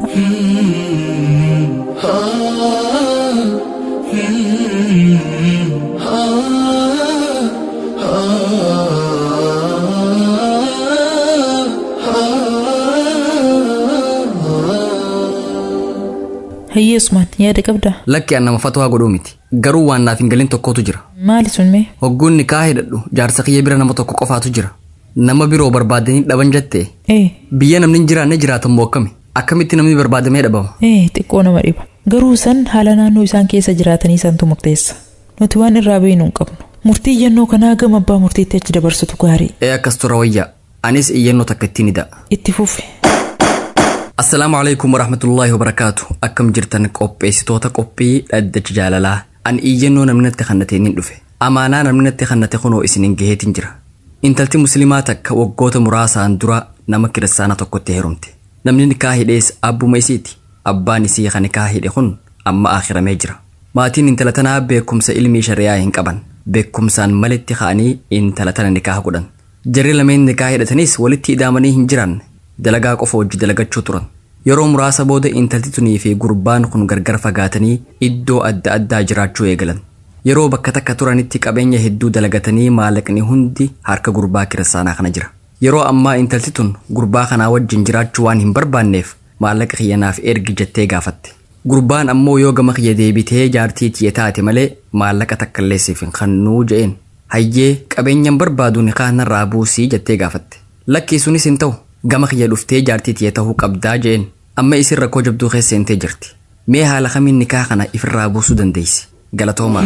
Hayyee Usmaan yaada qabdaa? Lakki an nama fatwaa godhuu miti. Garuu waan naaf hin galin tokkotu jira. Maali sun mee? Hogguun nikaa hidhadhu jaarsa kiyya bira nama tokko qofaatu jira. Nama biroo barbaadanii dhaban jettee. Ee. Biyya namni hin jiraanne jiraatan moo akkami? Akkamitti namni barbaadamee dhabama? Ee xiqqoo nama dhiba. Garuu san haala naannoo isaan keessa jiraatanii santu murteessa. Nuti waan irraa beeknu hin qabnu. Murtii iyyannoo kanaa gama abbaa murtiitti achi dabarsutu gaarii. Ee akkas tura wayyaa. anis iyyannoo takka ittiin hidha. Itti fufi. Assalaamu alaykum warahmatullaahi wabarakaatu. Akkam jirtan qopheessitoota qophii dhaddacha jaalalaa. An iyyannoo namni natti kannatee nin dhufe. Amaanaa namni natti kannate kunoo isinin gaheetin jira. Intalti musliimaa takka waggoota muraasaan dura nama kiristaana tokkotti heerumte. Namni nikaa hidhees abbuma isiiti. Abbaan isii kan nikaa hidhe kun amma akhiramee jira. Maatiin intala tanaa beekumsa ilmii shari'aa hin qaban. Beekumsaan malitti ka'anii intala tana nikaa godhan. Jarri lameen nikaa hidhatanis walitti hidhaamanii hin jiran. Dalagaa qofa hojii dalagachuu turan. Yeroo muraasa booda intalti tunii fi gurbaan kun gargar fagaatanii iddoo adda addaa jiraachuu eegalan. Yeroo bakka takka turanitti qabeenya hedduu dalagatanii maallaqni hundi harka gurbaa kiristaanaa kana jira. Yeroo ammaa intalti tun gurbaa kanaa wajjin jiraachuu waan hin barbaanneef maallaqa kiyyanaaf ergi jettee gaafatte. Gurbaan ammoo yoo gama kiyya deebitee jaartii tiyya taate malee maallaqa takkallee siif hin kennuu je'een. Hayyee qabeenyan barbaadu nikaa narraa buusii jettee gaafatte. Lakkii sunis hin ta'u gama kiyya dhuftee jaartii tiyya ta'uu qabdaa je'een. Amma isin rakkoo jabduu keessa seentee jirti. Mee haala kamiin nikaa kana ifirraa buusuu dandeessi? Galatoomaa.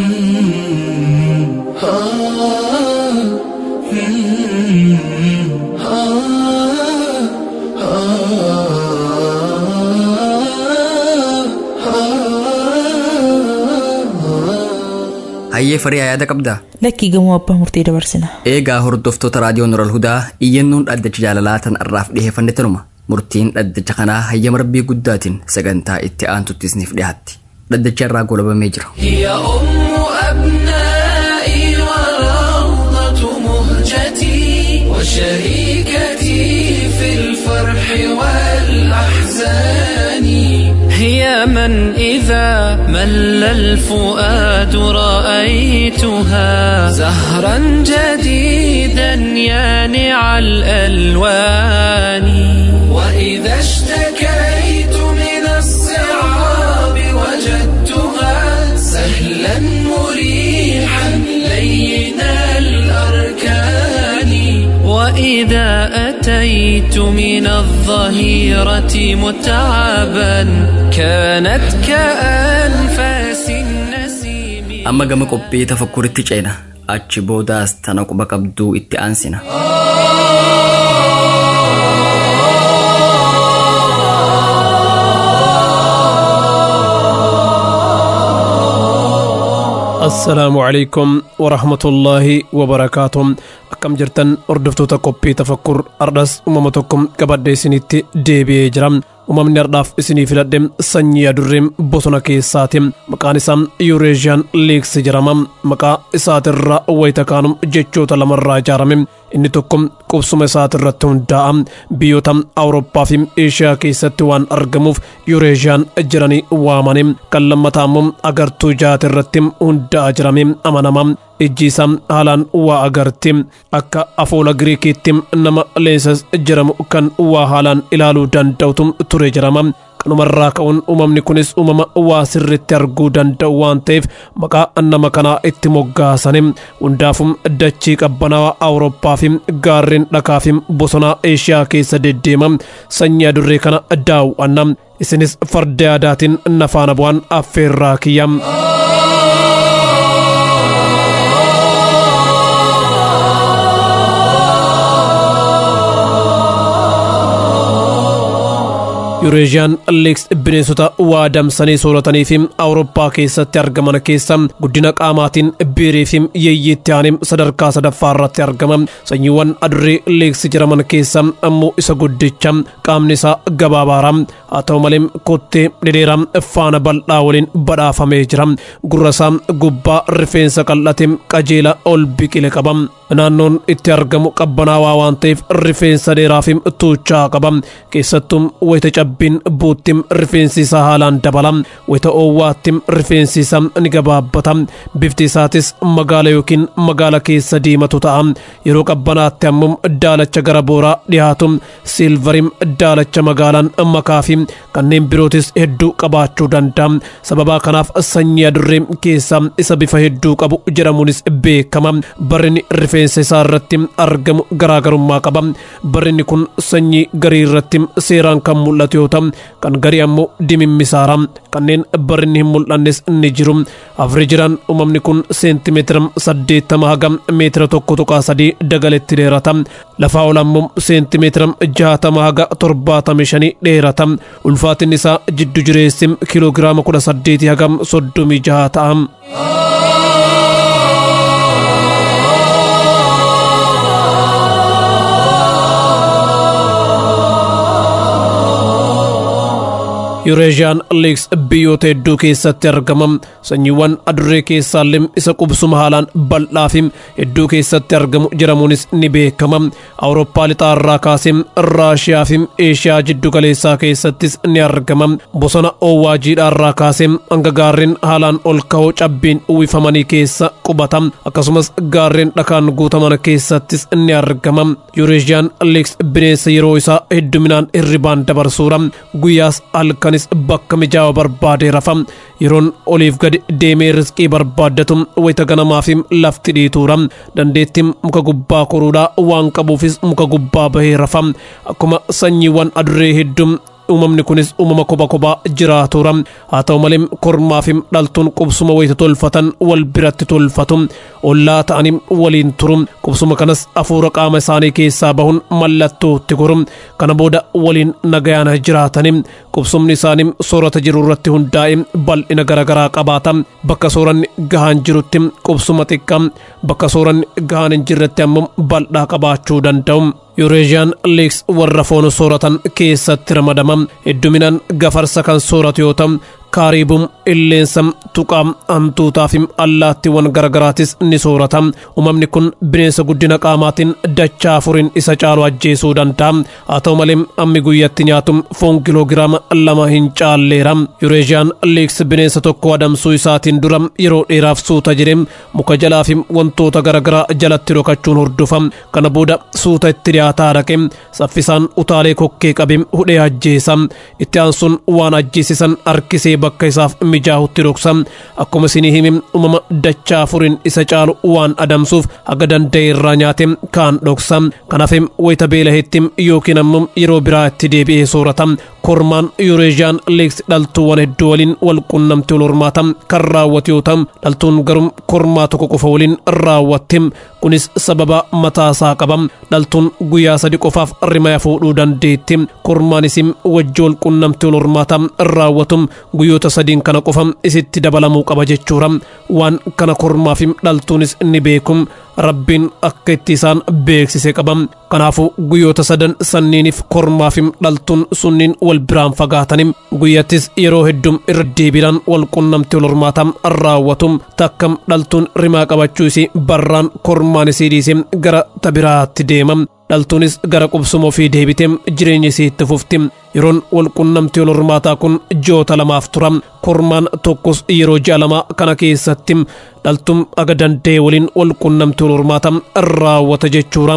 Hayyee Fariyaa yaada qabdaa? Lakkii gamoo abbaa murtee dabarsina. Eegaa hordoftoota raadiyoo Nuural Hudaa iyyannoon dhaddacha jaalalaa tan arraaf dhiheeffanne tanuma. Murtiin dhaddacha kanaa hayyama rabbii guddaatiin sagantaa itti aantutti isiniif dhiyaatti. Dhaddacha irraa golabamee jira. يا أم أبنائي وروضة مهجتي وشريكتي في الفرح والأحزان هي من إذا مل الفؤاد رأيتها زهرا جديدا يانع الألوان وإذا اشتكيت من الصعاب وجدتها سهلا مريحا لين الأركان وإذا أتيت من الظهيرة متعبا كانت كأنفاس النسيم. أما قام قبي تفكر التجينا أتشبوداس تنقب قبدو اتئانسنا. السلام عليكم ورحمة الله وبركاته. أكم جرتن أردفتو تقبي تفكر أردس أممتكم كبادي سنتي ديبي جرام أمم نرداف إسني فلادم سنيا درم بوسنا كي ساتم مكان سام يوريجيان ليكس جرامم مكا إساتر ويتكانم جيتشو تلمر جارمم إني تكم قبسم إساتر رتون دام بيوتم أوروبا فيم إيشيا كي ستوان أرغموف يوريجيان جراني وامانم كلمتامم أغر تجات الرتم هندا جرامم أمانامم إجيسام هالان وا أغرتم أكا أفولا غريكيتم نما ليسس جرام كان وا هالان إلالو دان دوتم توري جرامم كنمرا كون أمم نكونس أمم واسر ترغو دان دوان تيف مكا أنما كنا اتموغاسانم وندافم دچيك أبناوا أوروبا فيم غارين لكافيم بوسنا إيشيا كيس ديديمم سنيا دري كنا داو أنم إسنس فرداداتين نفانا بوان أفراكيام. يوريجيان ليكس بنسوتا وادم سني سورتاني فيم أوروبا كيسة ترجمان كيسة قدنا قاماتين بيري فيم ييتانيم صدر كاسة دفارة ترجمان سنيوان أدري ليكس جرمان كيسة أمو إسا قدتشام قامنسا قبابارام أتو مليم كوتي لديرام فانا باللاولين بدا فميجرام قرسام قبا رفينسا قلتهم كجيلا أول بيكي لكبام نانون اترجمو قبنا وانتيف رفينسا ديرافيم توچا قبام كيستم ويتجب bin buutim rifeensi isaa haalaan dabalam wayita oowwaattim rifeensi isaa ni gabaabbatam bifti isaatis magaala yookiin magaala keessa diimatu ta'a yeroo qabbanaatti ammum daalacha gara booraa dhiyaatum silvarim daalacha magaalaan makaafi kanneen birootis hedduu qabaachuu danda'a sababa kanaaf sanyii adurree keessa isa bifa hedduu qabu jedhamuunis beekama barrini rifeensi qilleensa isaa irratti argamu garaagarummaa qaba. Barri inni kun sanyii garii irratti seeraan kan mul'atu yoo ta'u kan garii ammoo dimimmisaara. Kanneen barri inni hin mul'annes ni jiru. Afreejiraan uumamni kun seentimeetira saddeettama haga meetira tokko tuqaa sadii dagaletti dheerata. Lafaa ol ammoo seentimeetira jaatama haga torbaatamii shanii dheerata. Ulfaatinni isaa jiddu jireessi kiloogiraama kudha saddeetii haga soddomii jaha ta'a. Eurasian Lakes biyyoota hedduu keessatti argama. Sanyiiwwan adurree keessaallee isa qubsuma haalaan bal'aa fi hedduu keessatti argamu jedhamuunis ni beekama. Awurooppaa lixaa irraa kaasee Raashiyaa fi Eeshiyaa jiddu galeessaa keessattis ni argama. Bosona Owwaajiidhaa irraa kaasee hanga gaarreen haalaan ol ka'oo cabbiin uwwifamanii keessa qubata. Akkasumas gaarreen dhakaan guutaman keessattis ni argama. Eurasian Lakes bineensa yeroo isaa hedduminaan hirribaan dabarsuudha. Guyyaas halkan bakka mijaa'aa barbaadee rafa. Yeroon oliif gadi deemee riskii barbaaddatu wayita ganamaa fi lafti dhiituura. Dandeettiin muka gubbaa koruudhaa waan qabuufis muka gubbaa bahee rafa. Akkuma sanyiiwwan adurree hedduu uumamni kunis uumama kophaa kophaa jiraatuura. Haa ta'u malee kormaa fi dhaltuun qubsuma wayita tolfatan wal biratti tolfatu. Ollaa ta'anii waliin turu. Qubsuma kanas hafuura qaama isaanii keessaa bahuun mallattootti goru. Kana booda waliin nagayaan jiraatanii. Qubsumni isaanii soorata jiru irratti hundaa'e bal'ina garaagaraa qabaata. Bakka sooranni gahaan jirutti qubsuma xiqqaa, bakka sooranni gahaan hin jirretti ammoo bal'aa qabaachuu danda'u. Eurasian Lakes warra foon sooratan keessatti ramadama. Hedduminaan gafarsa kan sooratu yoo ta'u kaariibuun illeensa tuqaa hantuutaa fi allaattiiwwan garaagaraatis ni soorata. Uumamni kun bineensa guddina qaamaatiin dachaa afuriin isa caalu ajjeesuu danda'a. Haa ta'u malee hammi guyyatti nyaatu foon kiloogiraama lama hin caalleera. Eurasian Lakes bineensa tokko adamsuu isaatiin dura yeroo dheeraaf suuta jiree muka jalaa fi wantoota garaagaraa jalatti dhokachuun hordofa. Kana booda suuta itti dhiyaataa dhaqee saffisaan utaalee kokkee qabee hudhee ajjeesa. Itti aansuun waan ajjeesisan harkisee bakka isaaf mijaa'utti dhoksa. Akkuma isinii hime uumama dachaa afuriin isa caalu waan adamsuuf haga danda'e irraa nyaate kaan dhoksa. Kanaaf wayita beelaheetti yookiin ammoo yeroo biraa itti deebi'ee soorata. Kormaan Eurasian Lakes dhaltuuwwan hedduu waliin wal qunnamtii wal hormaata kan raawwatu yoo ta'u dhaltuun garuu kormaa tokko qofa waliin raawwatti. Kunis sababa mataasaa qaba. Dhaltuun guyyaa sadi qofaaf rimaya fuudhuu dandeetti. Kormaanis wajji wal qunnamtii wal hormaata raawwatu guyyoota sadiin kana qofa isitti dabalamuu qaba jechuudha. Waan kana kormaa fi dhaltuunis ni beeku. Rabbiin akka itti isaan beeksise qaba. Kanaafuu guyyoota sadan sanniiniif kormaa fi dhaltuun sunniin wal biraan fagaatanii guyyattis yeroo hedduu irra deebiidhaan wal qunnamtii wal hormaata raawwatu. Takkam dhaltuun rimaa qabachuu isii barraan kormaan isii dhiisee gara tabiraatti deema. Dhaltuunis gara qubsuma ofii deebitee jireenya isii itti fufti. Yeroon wal qunnamtii wal hormaataa kun ji'oota lamaaf tura. Kormaan tokkos yeroo ji'a lamaa kana keessatti dhaltuun aga danda'e waliin wal qunnamtii wal hormaata raawwata jechuudha.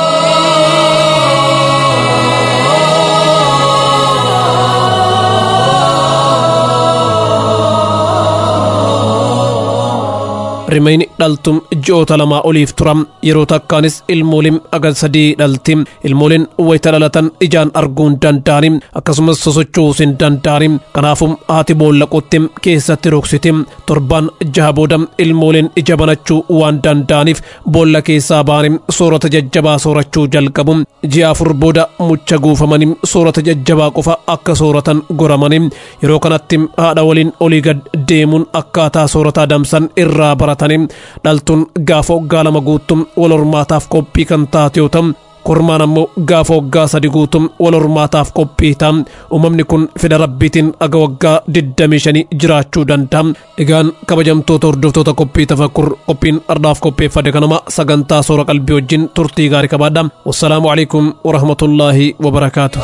Rimayni dhaltuun ji'oota lamaa oliif tura. Yeroo takkaanis ilmooliin aga sadii dhalti. Ilmooliin wayita dhalatan ijaan arguu hin danda'ani. Akkasumas sosocho'uus hin danda'ani. Kanaafuu haati boolla qottee keessatti dhoksiti. Torbaan jaha booda ilmooliin ija banachuu waan danda'aniif boolla keessaa ba'anii soorata jajjabaa soorachuu jalqabu. Ji'a afur booda mucha guufamanii soorata jajjabaa qofa akka sooratan goramanii. Yeroo kanatti haadha waliin olii gad deemuun akkaataa soorata adamsan irraa barata. Dhaltuun gaafa waggaa lama guutuu wal hormaataaf qophii kan taate yoo ta'u kormaan ammoo gaafa waggaa sadi guutuu wal hormaataaf qophii ta'a. Uumamni kun fedha rabbiitiin aga waggaa digdamii shanii jiraachuu danda'a. Egaan kabajamtoota hordoftoota qophii tafakkur qophiin ardaaf qopheeffate kanuma sagantaa soora qalbii wajjin turtii gaarii qabaadha. Wassalaamu alaikum warahmatullaahi wabarakaatuh.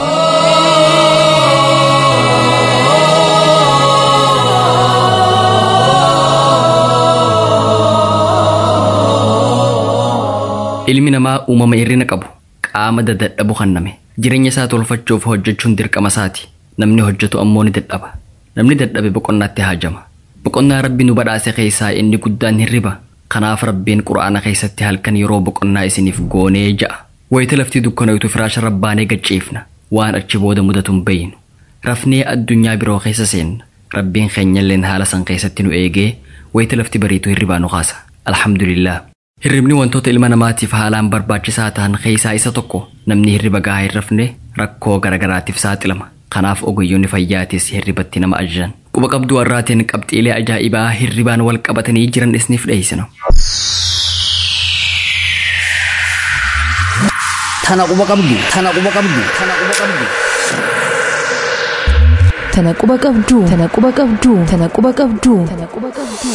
Ilmi namaa uumama hirrina qabu qaama dadadhabu kenname jireenya isaa tolfachuuf hojjechuun dirqama isaati. Namni hojjetu ammoo ni dadhaba. Namni dadhabe boqonnaatti haajama. Boqonnaa Rabbi nu badhaase keessaa inni guddaan hirriba. kanaaf rabbiin quraana keessatti halkan yeroo boqonnaa isiniif goonee ja'a wayita laftii dukkanootu firaasha rabbaanee gachiifna waan achi booda mudatuun bayinu rafnee addunyaa biroo keessa seenna rabbiin keenyalleen haala san keessatti nu eegee wayita lafti bariitu hirribaa nu kaasa alhamdulillah. Hirribni wantoota ilma namaatiif haalaan barbaachisaa ta'an keessaa isa tokko namni hirriba gahaa hin rafne rakkoo garagaraatiif saaxilama kanaaf ogeeyyoonni fayyaatis hirribatti nama ajajan quba qabduu har'aatiin qabxiilee ajaa'ibaa hirribaan wal qabatanii jiran isiniif dhiyeessina. Tana quba qabdu tana quba qabdu tana quba qabdu tana quba qabdu tana quba qabdu tana quba qabdu tana quba qabdu.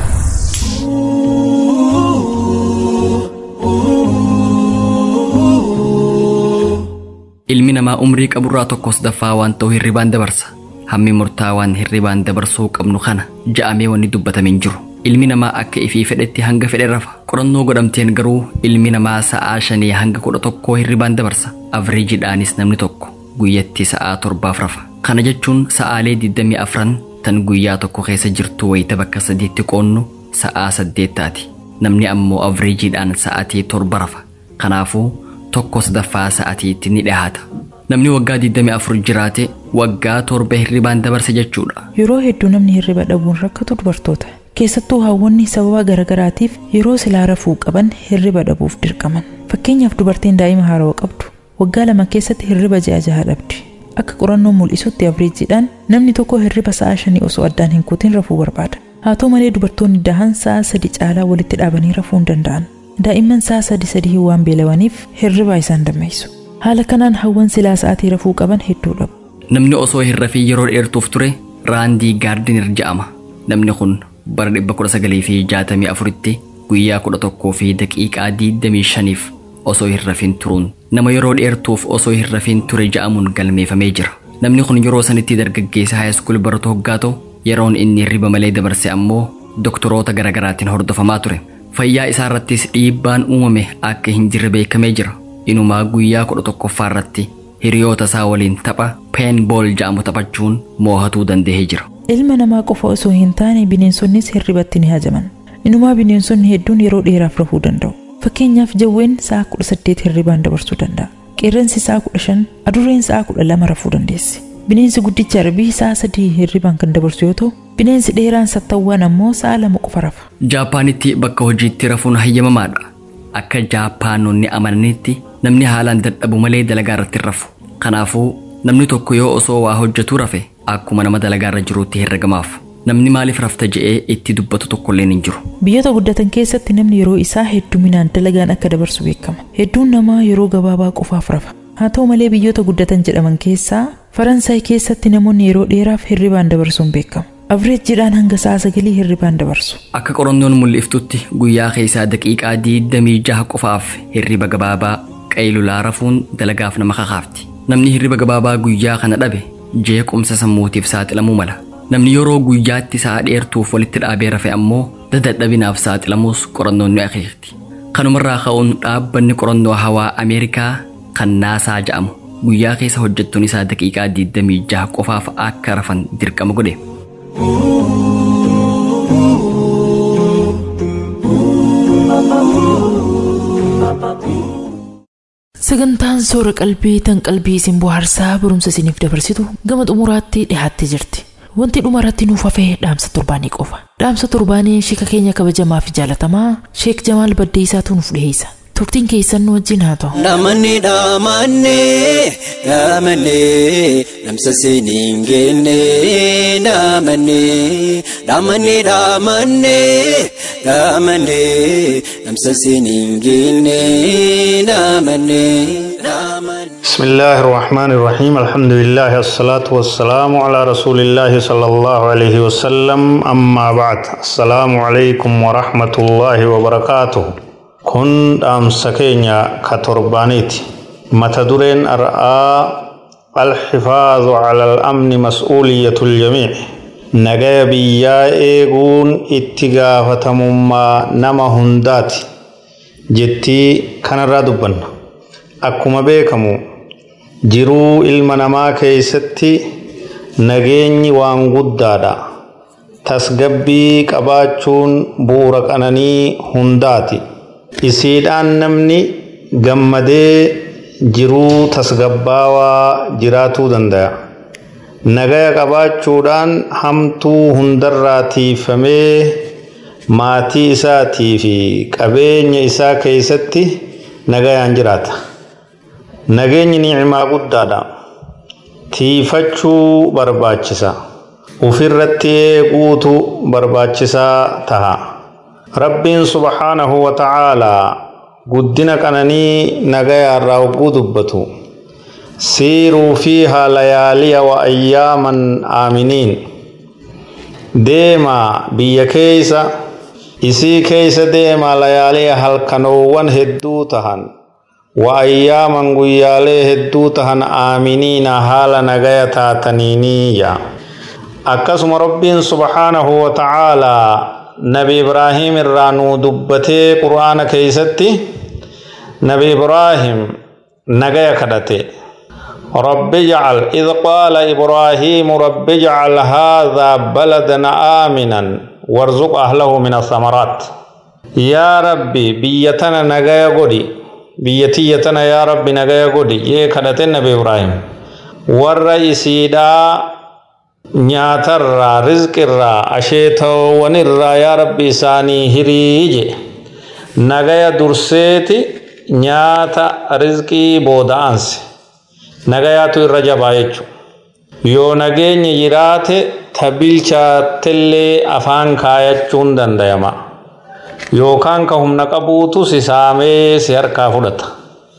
Ilmi namaa umrii qaburraa tokkos daffaa waan ta'u hirribaan dabarsa hammi murtaawaan hirribaan dabarsuu qabnu kana ja'amee wanni dubbatamin jiru ilmi namaa akka ifii fedhetti hanga fedhe rafa qorannoo godhamteen garuu ilmi namaa sa'aa shanii hanga kudha tokkoo hirribaan dabarsa avriijidhaanis namni tokko guyyatti sa'aa torbaaf rafa kana jechuun sa'aalee digdamii afran tan guyyaa tokko keessa jirtu wayita bakka sadiitti qoonnu sa'aa saddeet taati namni ammoo avriijidhaan sa'aatii torba rafa kanaafuu tokko sadaffaa sa'aatiitti ni dhiyaata namni waggaa digdamii afur jiraate waggaa torba hirribaan dabarse jechuudha. Yeroo hedduu namni hirriba dhabuun rakkatu dubartoota keessattuu hawwanni sababa garagaraatiif yeroo silaa rafuu qaban hirriba dhabuuf dirqaman fakkeenyaaf dubartiin daa'ima haaroo qabdu waggaa lama keessatti hirriba ja'a jaha dhabdi akka qorannoo mul'isutti avriijiidhaan namni tokko hirriba sa'a shanii osoo addaan hin kutin rafuu barbaada haa ta'u malee dubartoonni dahan sa'a sadi caalaa walitti dhaabanii rafuu hin danda'an. Daa'imman sa'a sadi sadii waan beelawaniif hirriba isaan dammeessu haala kanaan hawwan silaa sa'aatii rafuu qaban hedduu dhabu. Namni osoo hin rafin yeroo dheertuuf ture Raandii Gaardiner jedhama. Namni kun bara dhibba kudha sagalii fi jaatamii afuritti guyyaa kudha tokkoo fi daqiiqaa digdamii shaniif osoo hin rafin turuun nama yeroo dheertuuf osoo hin rafin ture jedhamuun galmeeffamee jira. Namni kun yeroo sanitti dargaggeessa haayiskuul baratu hoggaa ta'u yeroon inni hirriba malee dabarse ammoo doktoroota garagaraatiin hordofamaa ture. Fayyaa isaa irrattis dhiibbaan uumame akka hin jirre beekamee jira. Inumaa guyyaa kudha tokkoffaa irratti hiriyoota isaa waliin tapha peenbool jedhamu taphachuun moohatuu danda'ee jira. Ilma namaa qofa osoo hin taane bineensonnis hirribatti ni hajaman. Inumaa bineensonni hedduun yeroo dheeraaf rafuu danda'u. Fakkeenyaaf jawween sa'a kudha saddeet hirribaan dabarsuu danda'a. Qeerransi sa'a kudha shan, adurreen sa'a kudha lama rafuu dandeessi. Bineensi guddichi arbii sa'a sadii hirribaan kan dabarsu yoo ta'u bineensi dheeraan sattawwaan ammoo sa'a lama qofa rafa. Jaapaanitti bakka hojiitti rafuun hayyamamaadha. Akka Jaapaanonni amananitti namni haalaan dadhabu malee dalagaa irratti rafu. Kanaafuu namni tokko yoo osoo waa hojjetu rafe akkuma nama dalagaa irra jiruutti herregamaaf. Namni maaliif rafta je'ee itti dubbatu tokkolleen hin jiru. Biyyoota guddatan keessatti namni yeroo isaa hedduminaan dalagaan akka dabarsu beekama. Hedduun namaa yeroo gabaabaa qofaaf rafa. Haa ta'u malee biyyoota guddatan jedhaman keessaa Faransaay keessatti namoonni yeroo dheeraaf hirribaan dabarsuun beekamu. Avreejiidhaan hanga sa'a sagalii hirribaan dabarsu. Akka qorannoon mul'iftutti guyyaa keessaa daqiiqaa digdamii jaha qofaaf hirriba gabaabaa qaylulaa rafuun dalagaaf nama kakaafti. Namni hirriba gabaabaa guyyaa kana dhabe jeequmsa sammuutiif saaxilamuu mala. Namni yeroo guyyaatti sa'a dheertuuf walitti dhaabee rafe ammoo dadhabinaaf saaxilamuus qorannoon ni akeekti. Kanumarraa ka'uun dhaabbanni qorannoo hawaa Ameerikaa kan naasaa jedhamu guyyaa keessa hojjettuun isaa daqiiqaa digdamii jaha qofaaf akka rafan dirqama godhe. Sagantaan soora qalbii tan qalbii isin bohaarsaa barumsa isiniif dabarsitu gama xumuraatti dhiyaattee jirti. Wanti dhumarratti nuuf hafee dhaamsa torbaanii qofa. Dhaamsa torbaanii sheeka keenya kabajamaa fi jaalatamaa Sheek Jamaal Baddeessaatu nuuf dhiyeessa. Turtiin keessan nu wajjin haa ta'u. Dhamanne dhamanne dhamanne namsa siniin geenne dhamanne dhamanne dhamanne dhamanne namsa siniin geenne dhamanne. بسم الله الرحمن الرحيم الحمد لله الصلاة والسلام على رسول الله صلى الله عليه وسلم أما بعد السلام عليكم ورحمة الله وبركاته كن أم سكينيا كتربانيتي متدورين أرآ الحفاظ على الأمن مسؤولية الجميع نجايا بيا إيغون اتقافة مما نما هنداتي جتي كان رادبن akkuma beekamu jiruu ilma namaa keessatti nageenyi waan guddaadha. tasgabbii qabaachuun bu'uura qananii hundaati. Isiidhaan namni gammadee jiruu tasgabbaawaa jiraatuu danda'a. Nagaya qabaachuudhaan hamtuu hundarraa tiifamee maatii isaatii fi qabeenya isaa keessatti nagayaan jiraata. Nageenyi ni'imaa guddaadha. Tiifachuu barbaachisa. Ufirratti eeguutu barbaachisaa taha. Rabbiin subhaanahu wa ta'aalaa guddina qananii nagayaa irraa hogguu dubbatu. Siiruu fiihaa layaaliya wa ayyaaman aaminiin. Deemaa biyya keeysa isii keeysa deemaa layaaliya halkanoowwan hedduu tahan. Wa ayyaaman guyyaalee hedduu tahan aaminiina haala nagaya taataniiniyya. Akkasuma Rabbiin subhaanahu wa ta'aalaa Nabi Ibraahim irraa nuu dubbatee Qur'aana keeysatti Nabi Ibraahim nagaya kadhate. Rabbi ja'al idh qaala Ibraahiimu rabbi ja'al haadhaa baladan aaminan warzuq ahlahu min athamaraat. Yaa Rabbi biyya tana nagaya godhi. Biyya tiyya tana yaa Rabbi nagaya godhi jee kadhate Nabi Ibraahim. Warra isiidhaa nyaatarraa rizqirraa asheetawwanirraa yaa Rabbi isaanii hirii je. Nagaya durseeti nyaata rizqii booda'anse. Nagayaatu irra jabaa jechuudha. Yoo nageenyi jiraate tabilchaatellee afaan kaayachuun danda'ama. Yookaan ka humna qabuutu si saamee si harkaa fudhata.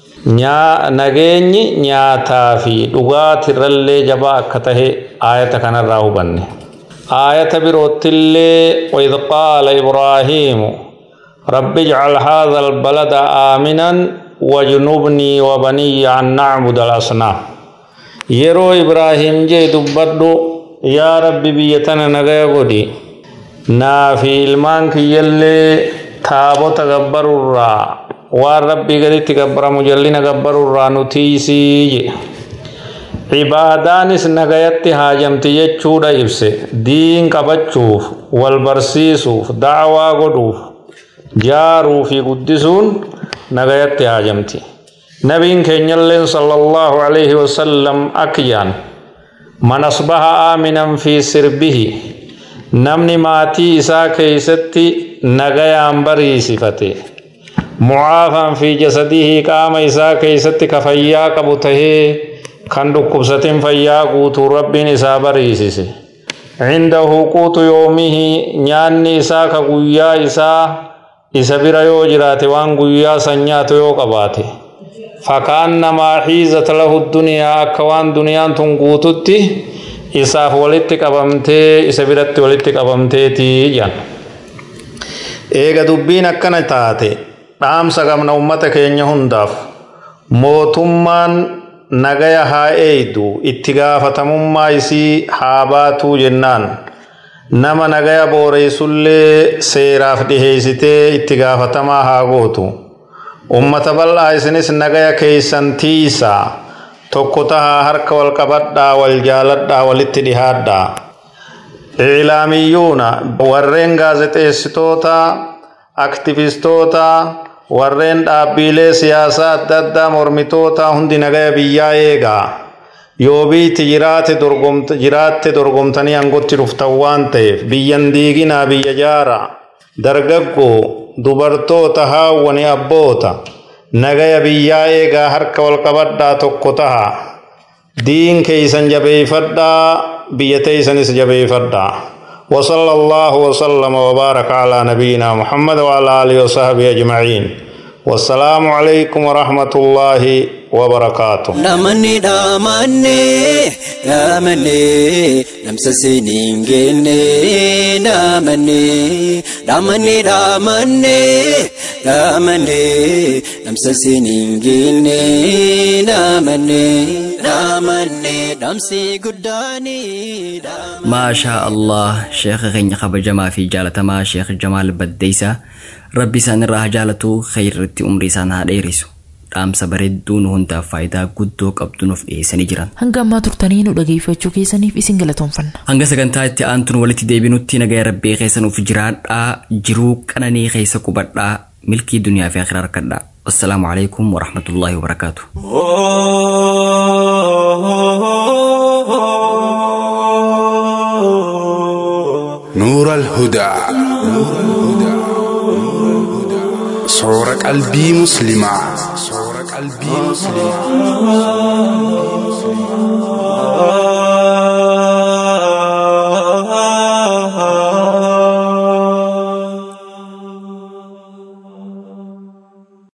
Nageenyi nyaataa fi dhugaatirrallee jabaa akka tahe aayata kanarraa hubanne. Aayata biroottillee wa idh qaala Ibraahiimu rabbi ij'al haadha albalada aaminan wajnubnii wa baniyya an na'buda al-asnaam. Yeroo Ibraahim jee dubbadhu yaa Rabbi biyya tana nagaya godhi. Naafi ilmaan kiyyallee taabota gabbarurraa waan Rabbii gaditti gabbaramu jallina gabbarurraa nutiisii je. Ibaadaanis nagayatti haajamti jechuudha ibse. Diin qabachuuf, wal barsiisuuf, da'waa godhuuf, jaaruu fi guddisuun nagayatti haajamti. Nabiin keenyalleen sallallahu alayhi wa sallam akkiyaan man asbaha aaminan fi sirbihi. Namni maatii isaa keeysatti nagayaan bariisifate. Mu'aafan fi jasadihi qaama isaa keeysatti ka fayyaa qabu tahee kan dhukkubsatin fayyaa guutuu Rabbiin isaa bariisise. Indahu quutu yoomihi nyaanni isaa ka guyyaa isaa isa bira yoo jiraate waan guyyaa san nyaatu yoo qabaate. Fakaannamaa hiizat lahu duniyaa akka waan duniyaan tun guututti isaaf walitti qabamtee isa biratti walitti qabamteetii jedhan. Eega dubbiin akkana taate dhaamsa qabna ummata keenya hundaaf mootummaan nagaya haa eeydu itti gaafatamummaa isii haa baatuu jennaan. Nama nagaya booreessullee seeraaf dhiheessitee itti gaafatamaa haa gootu. Ummata bal'aa isinis nagaya keeysan tiisaa. Tokko tahaa harka wal qabadhaa wal jaaladhaa walitti dhihaadhaa. Ilaamiyyuuna warreen gaazexeessitoota, aktivistoota, warreen dhaabbilee siyaasaa adda addaa mormitoota hundi nagaya biyyaa eegaa. Yoo biitti jiraatte dorgomtanii aangotti dhuftan waan ta'eef biyyan diiginaa biyya jaaraa. Dargaggoo dubartoota haawwani abboota. Nagaya biyyaa eegaa harka wal qabadhaa tokko tahaa. Diin keeysan jabeeffadhaa biyya teeysanis jabeeffadhaa. وصلى الله وسلم وبارك على نبينا محمد وعلى آله وصحبه أجمعين. والسلام عليكم ورحمة الله وبركاته. نامني نامني نامني نمسسينين جني نامني نامني نامني نامني نمسسينين جني نامني نامني نمسي قداني. ما شاء الله شيخ غني خبجما في جالة ما شيخ جمال بديسة ربي سان الراه جالتو خير رتي أمري سان هاد إيريسو dhaamsa bareedduu nu hundaaf faayidaa guddoo qabdu nuuf dhiyeessanii jiran. Hanga ammaa turtanii nu dhageeffachuu keessaniif isin galatoomfanna. Hanga sagantaa itti aantuun walitti deebinutti nagaa Rabbii keessa nuuf jiraadhaa, jiruu qananii keessa qubadhaa, milkii duniyaa fi akhiraa harkadhaa. Wassalaamu alaikum wa rahmatullahi wa barakatuh. نور الهدى صورة قلبي مسلمة صورة قلبي مسلمة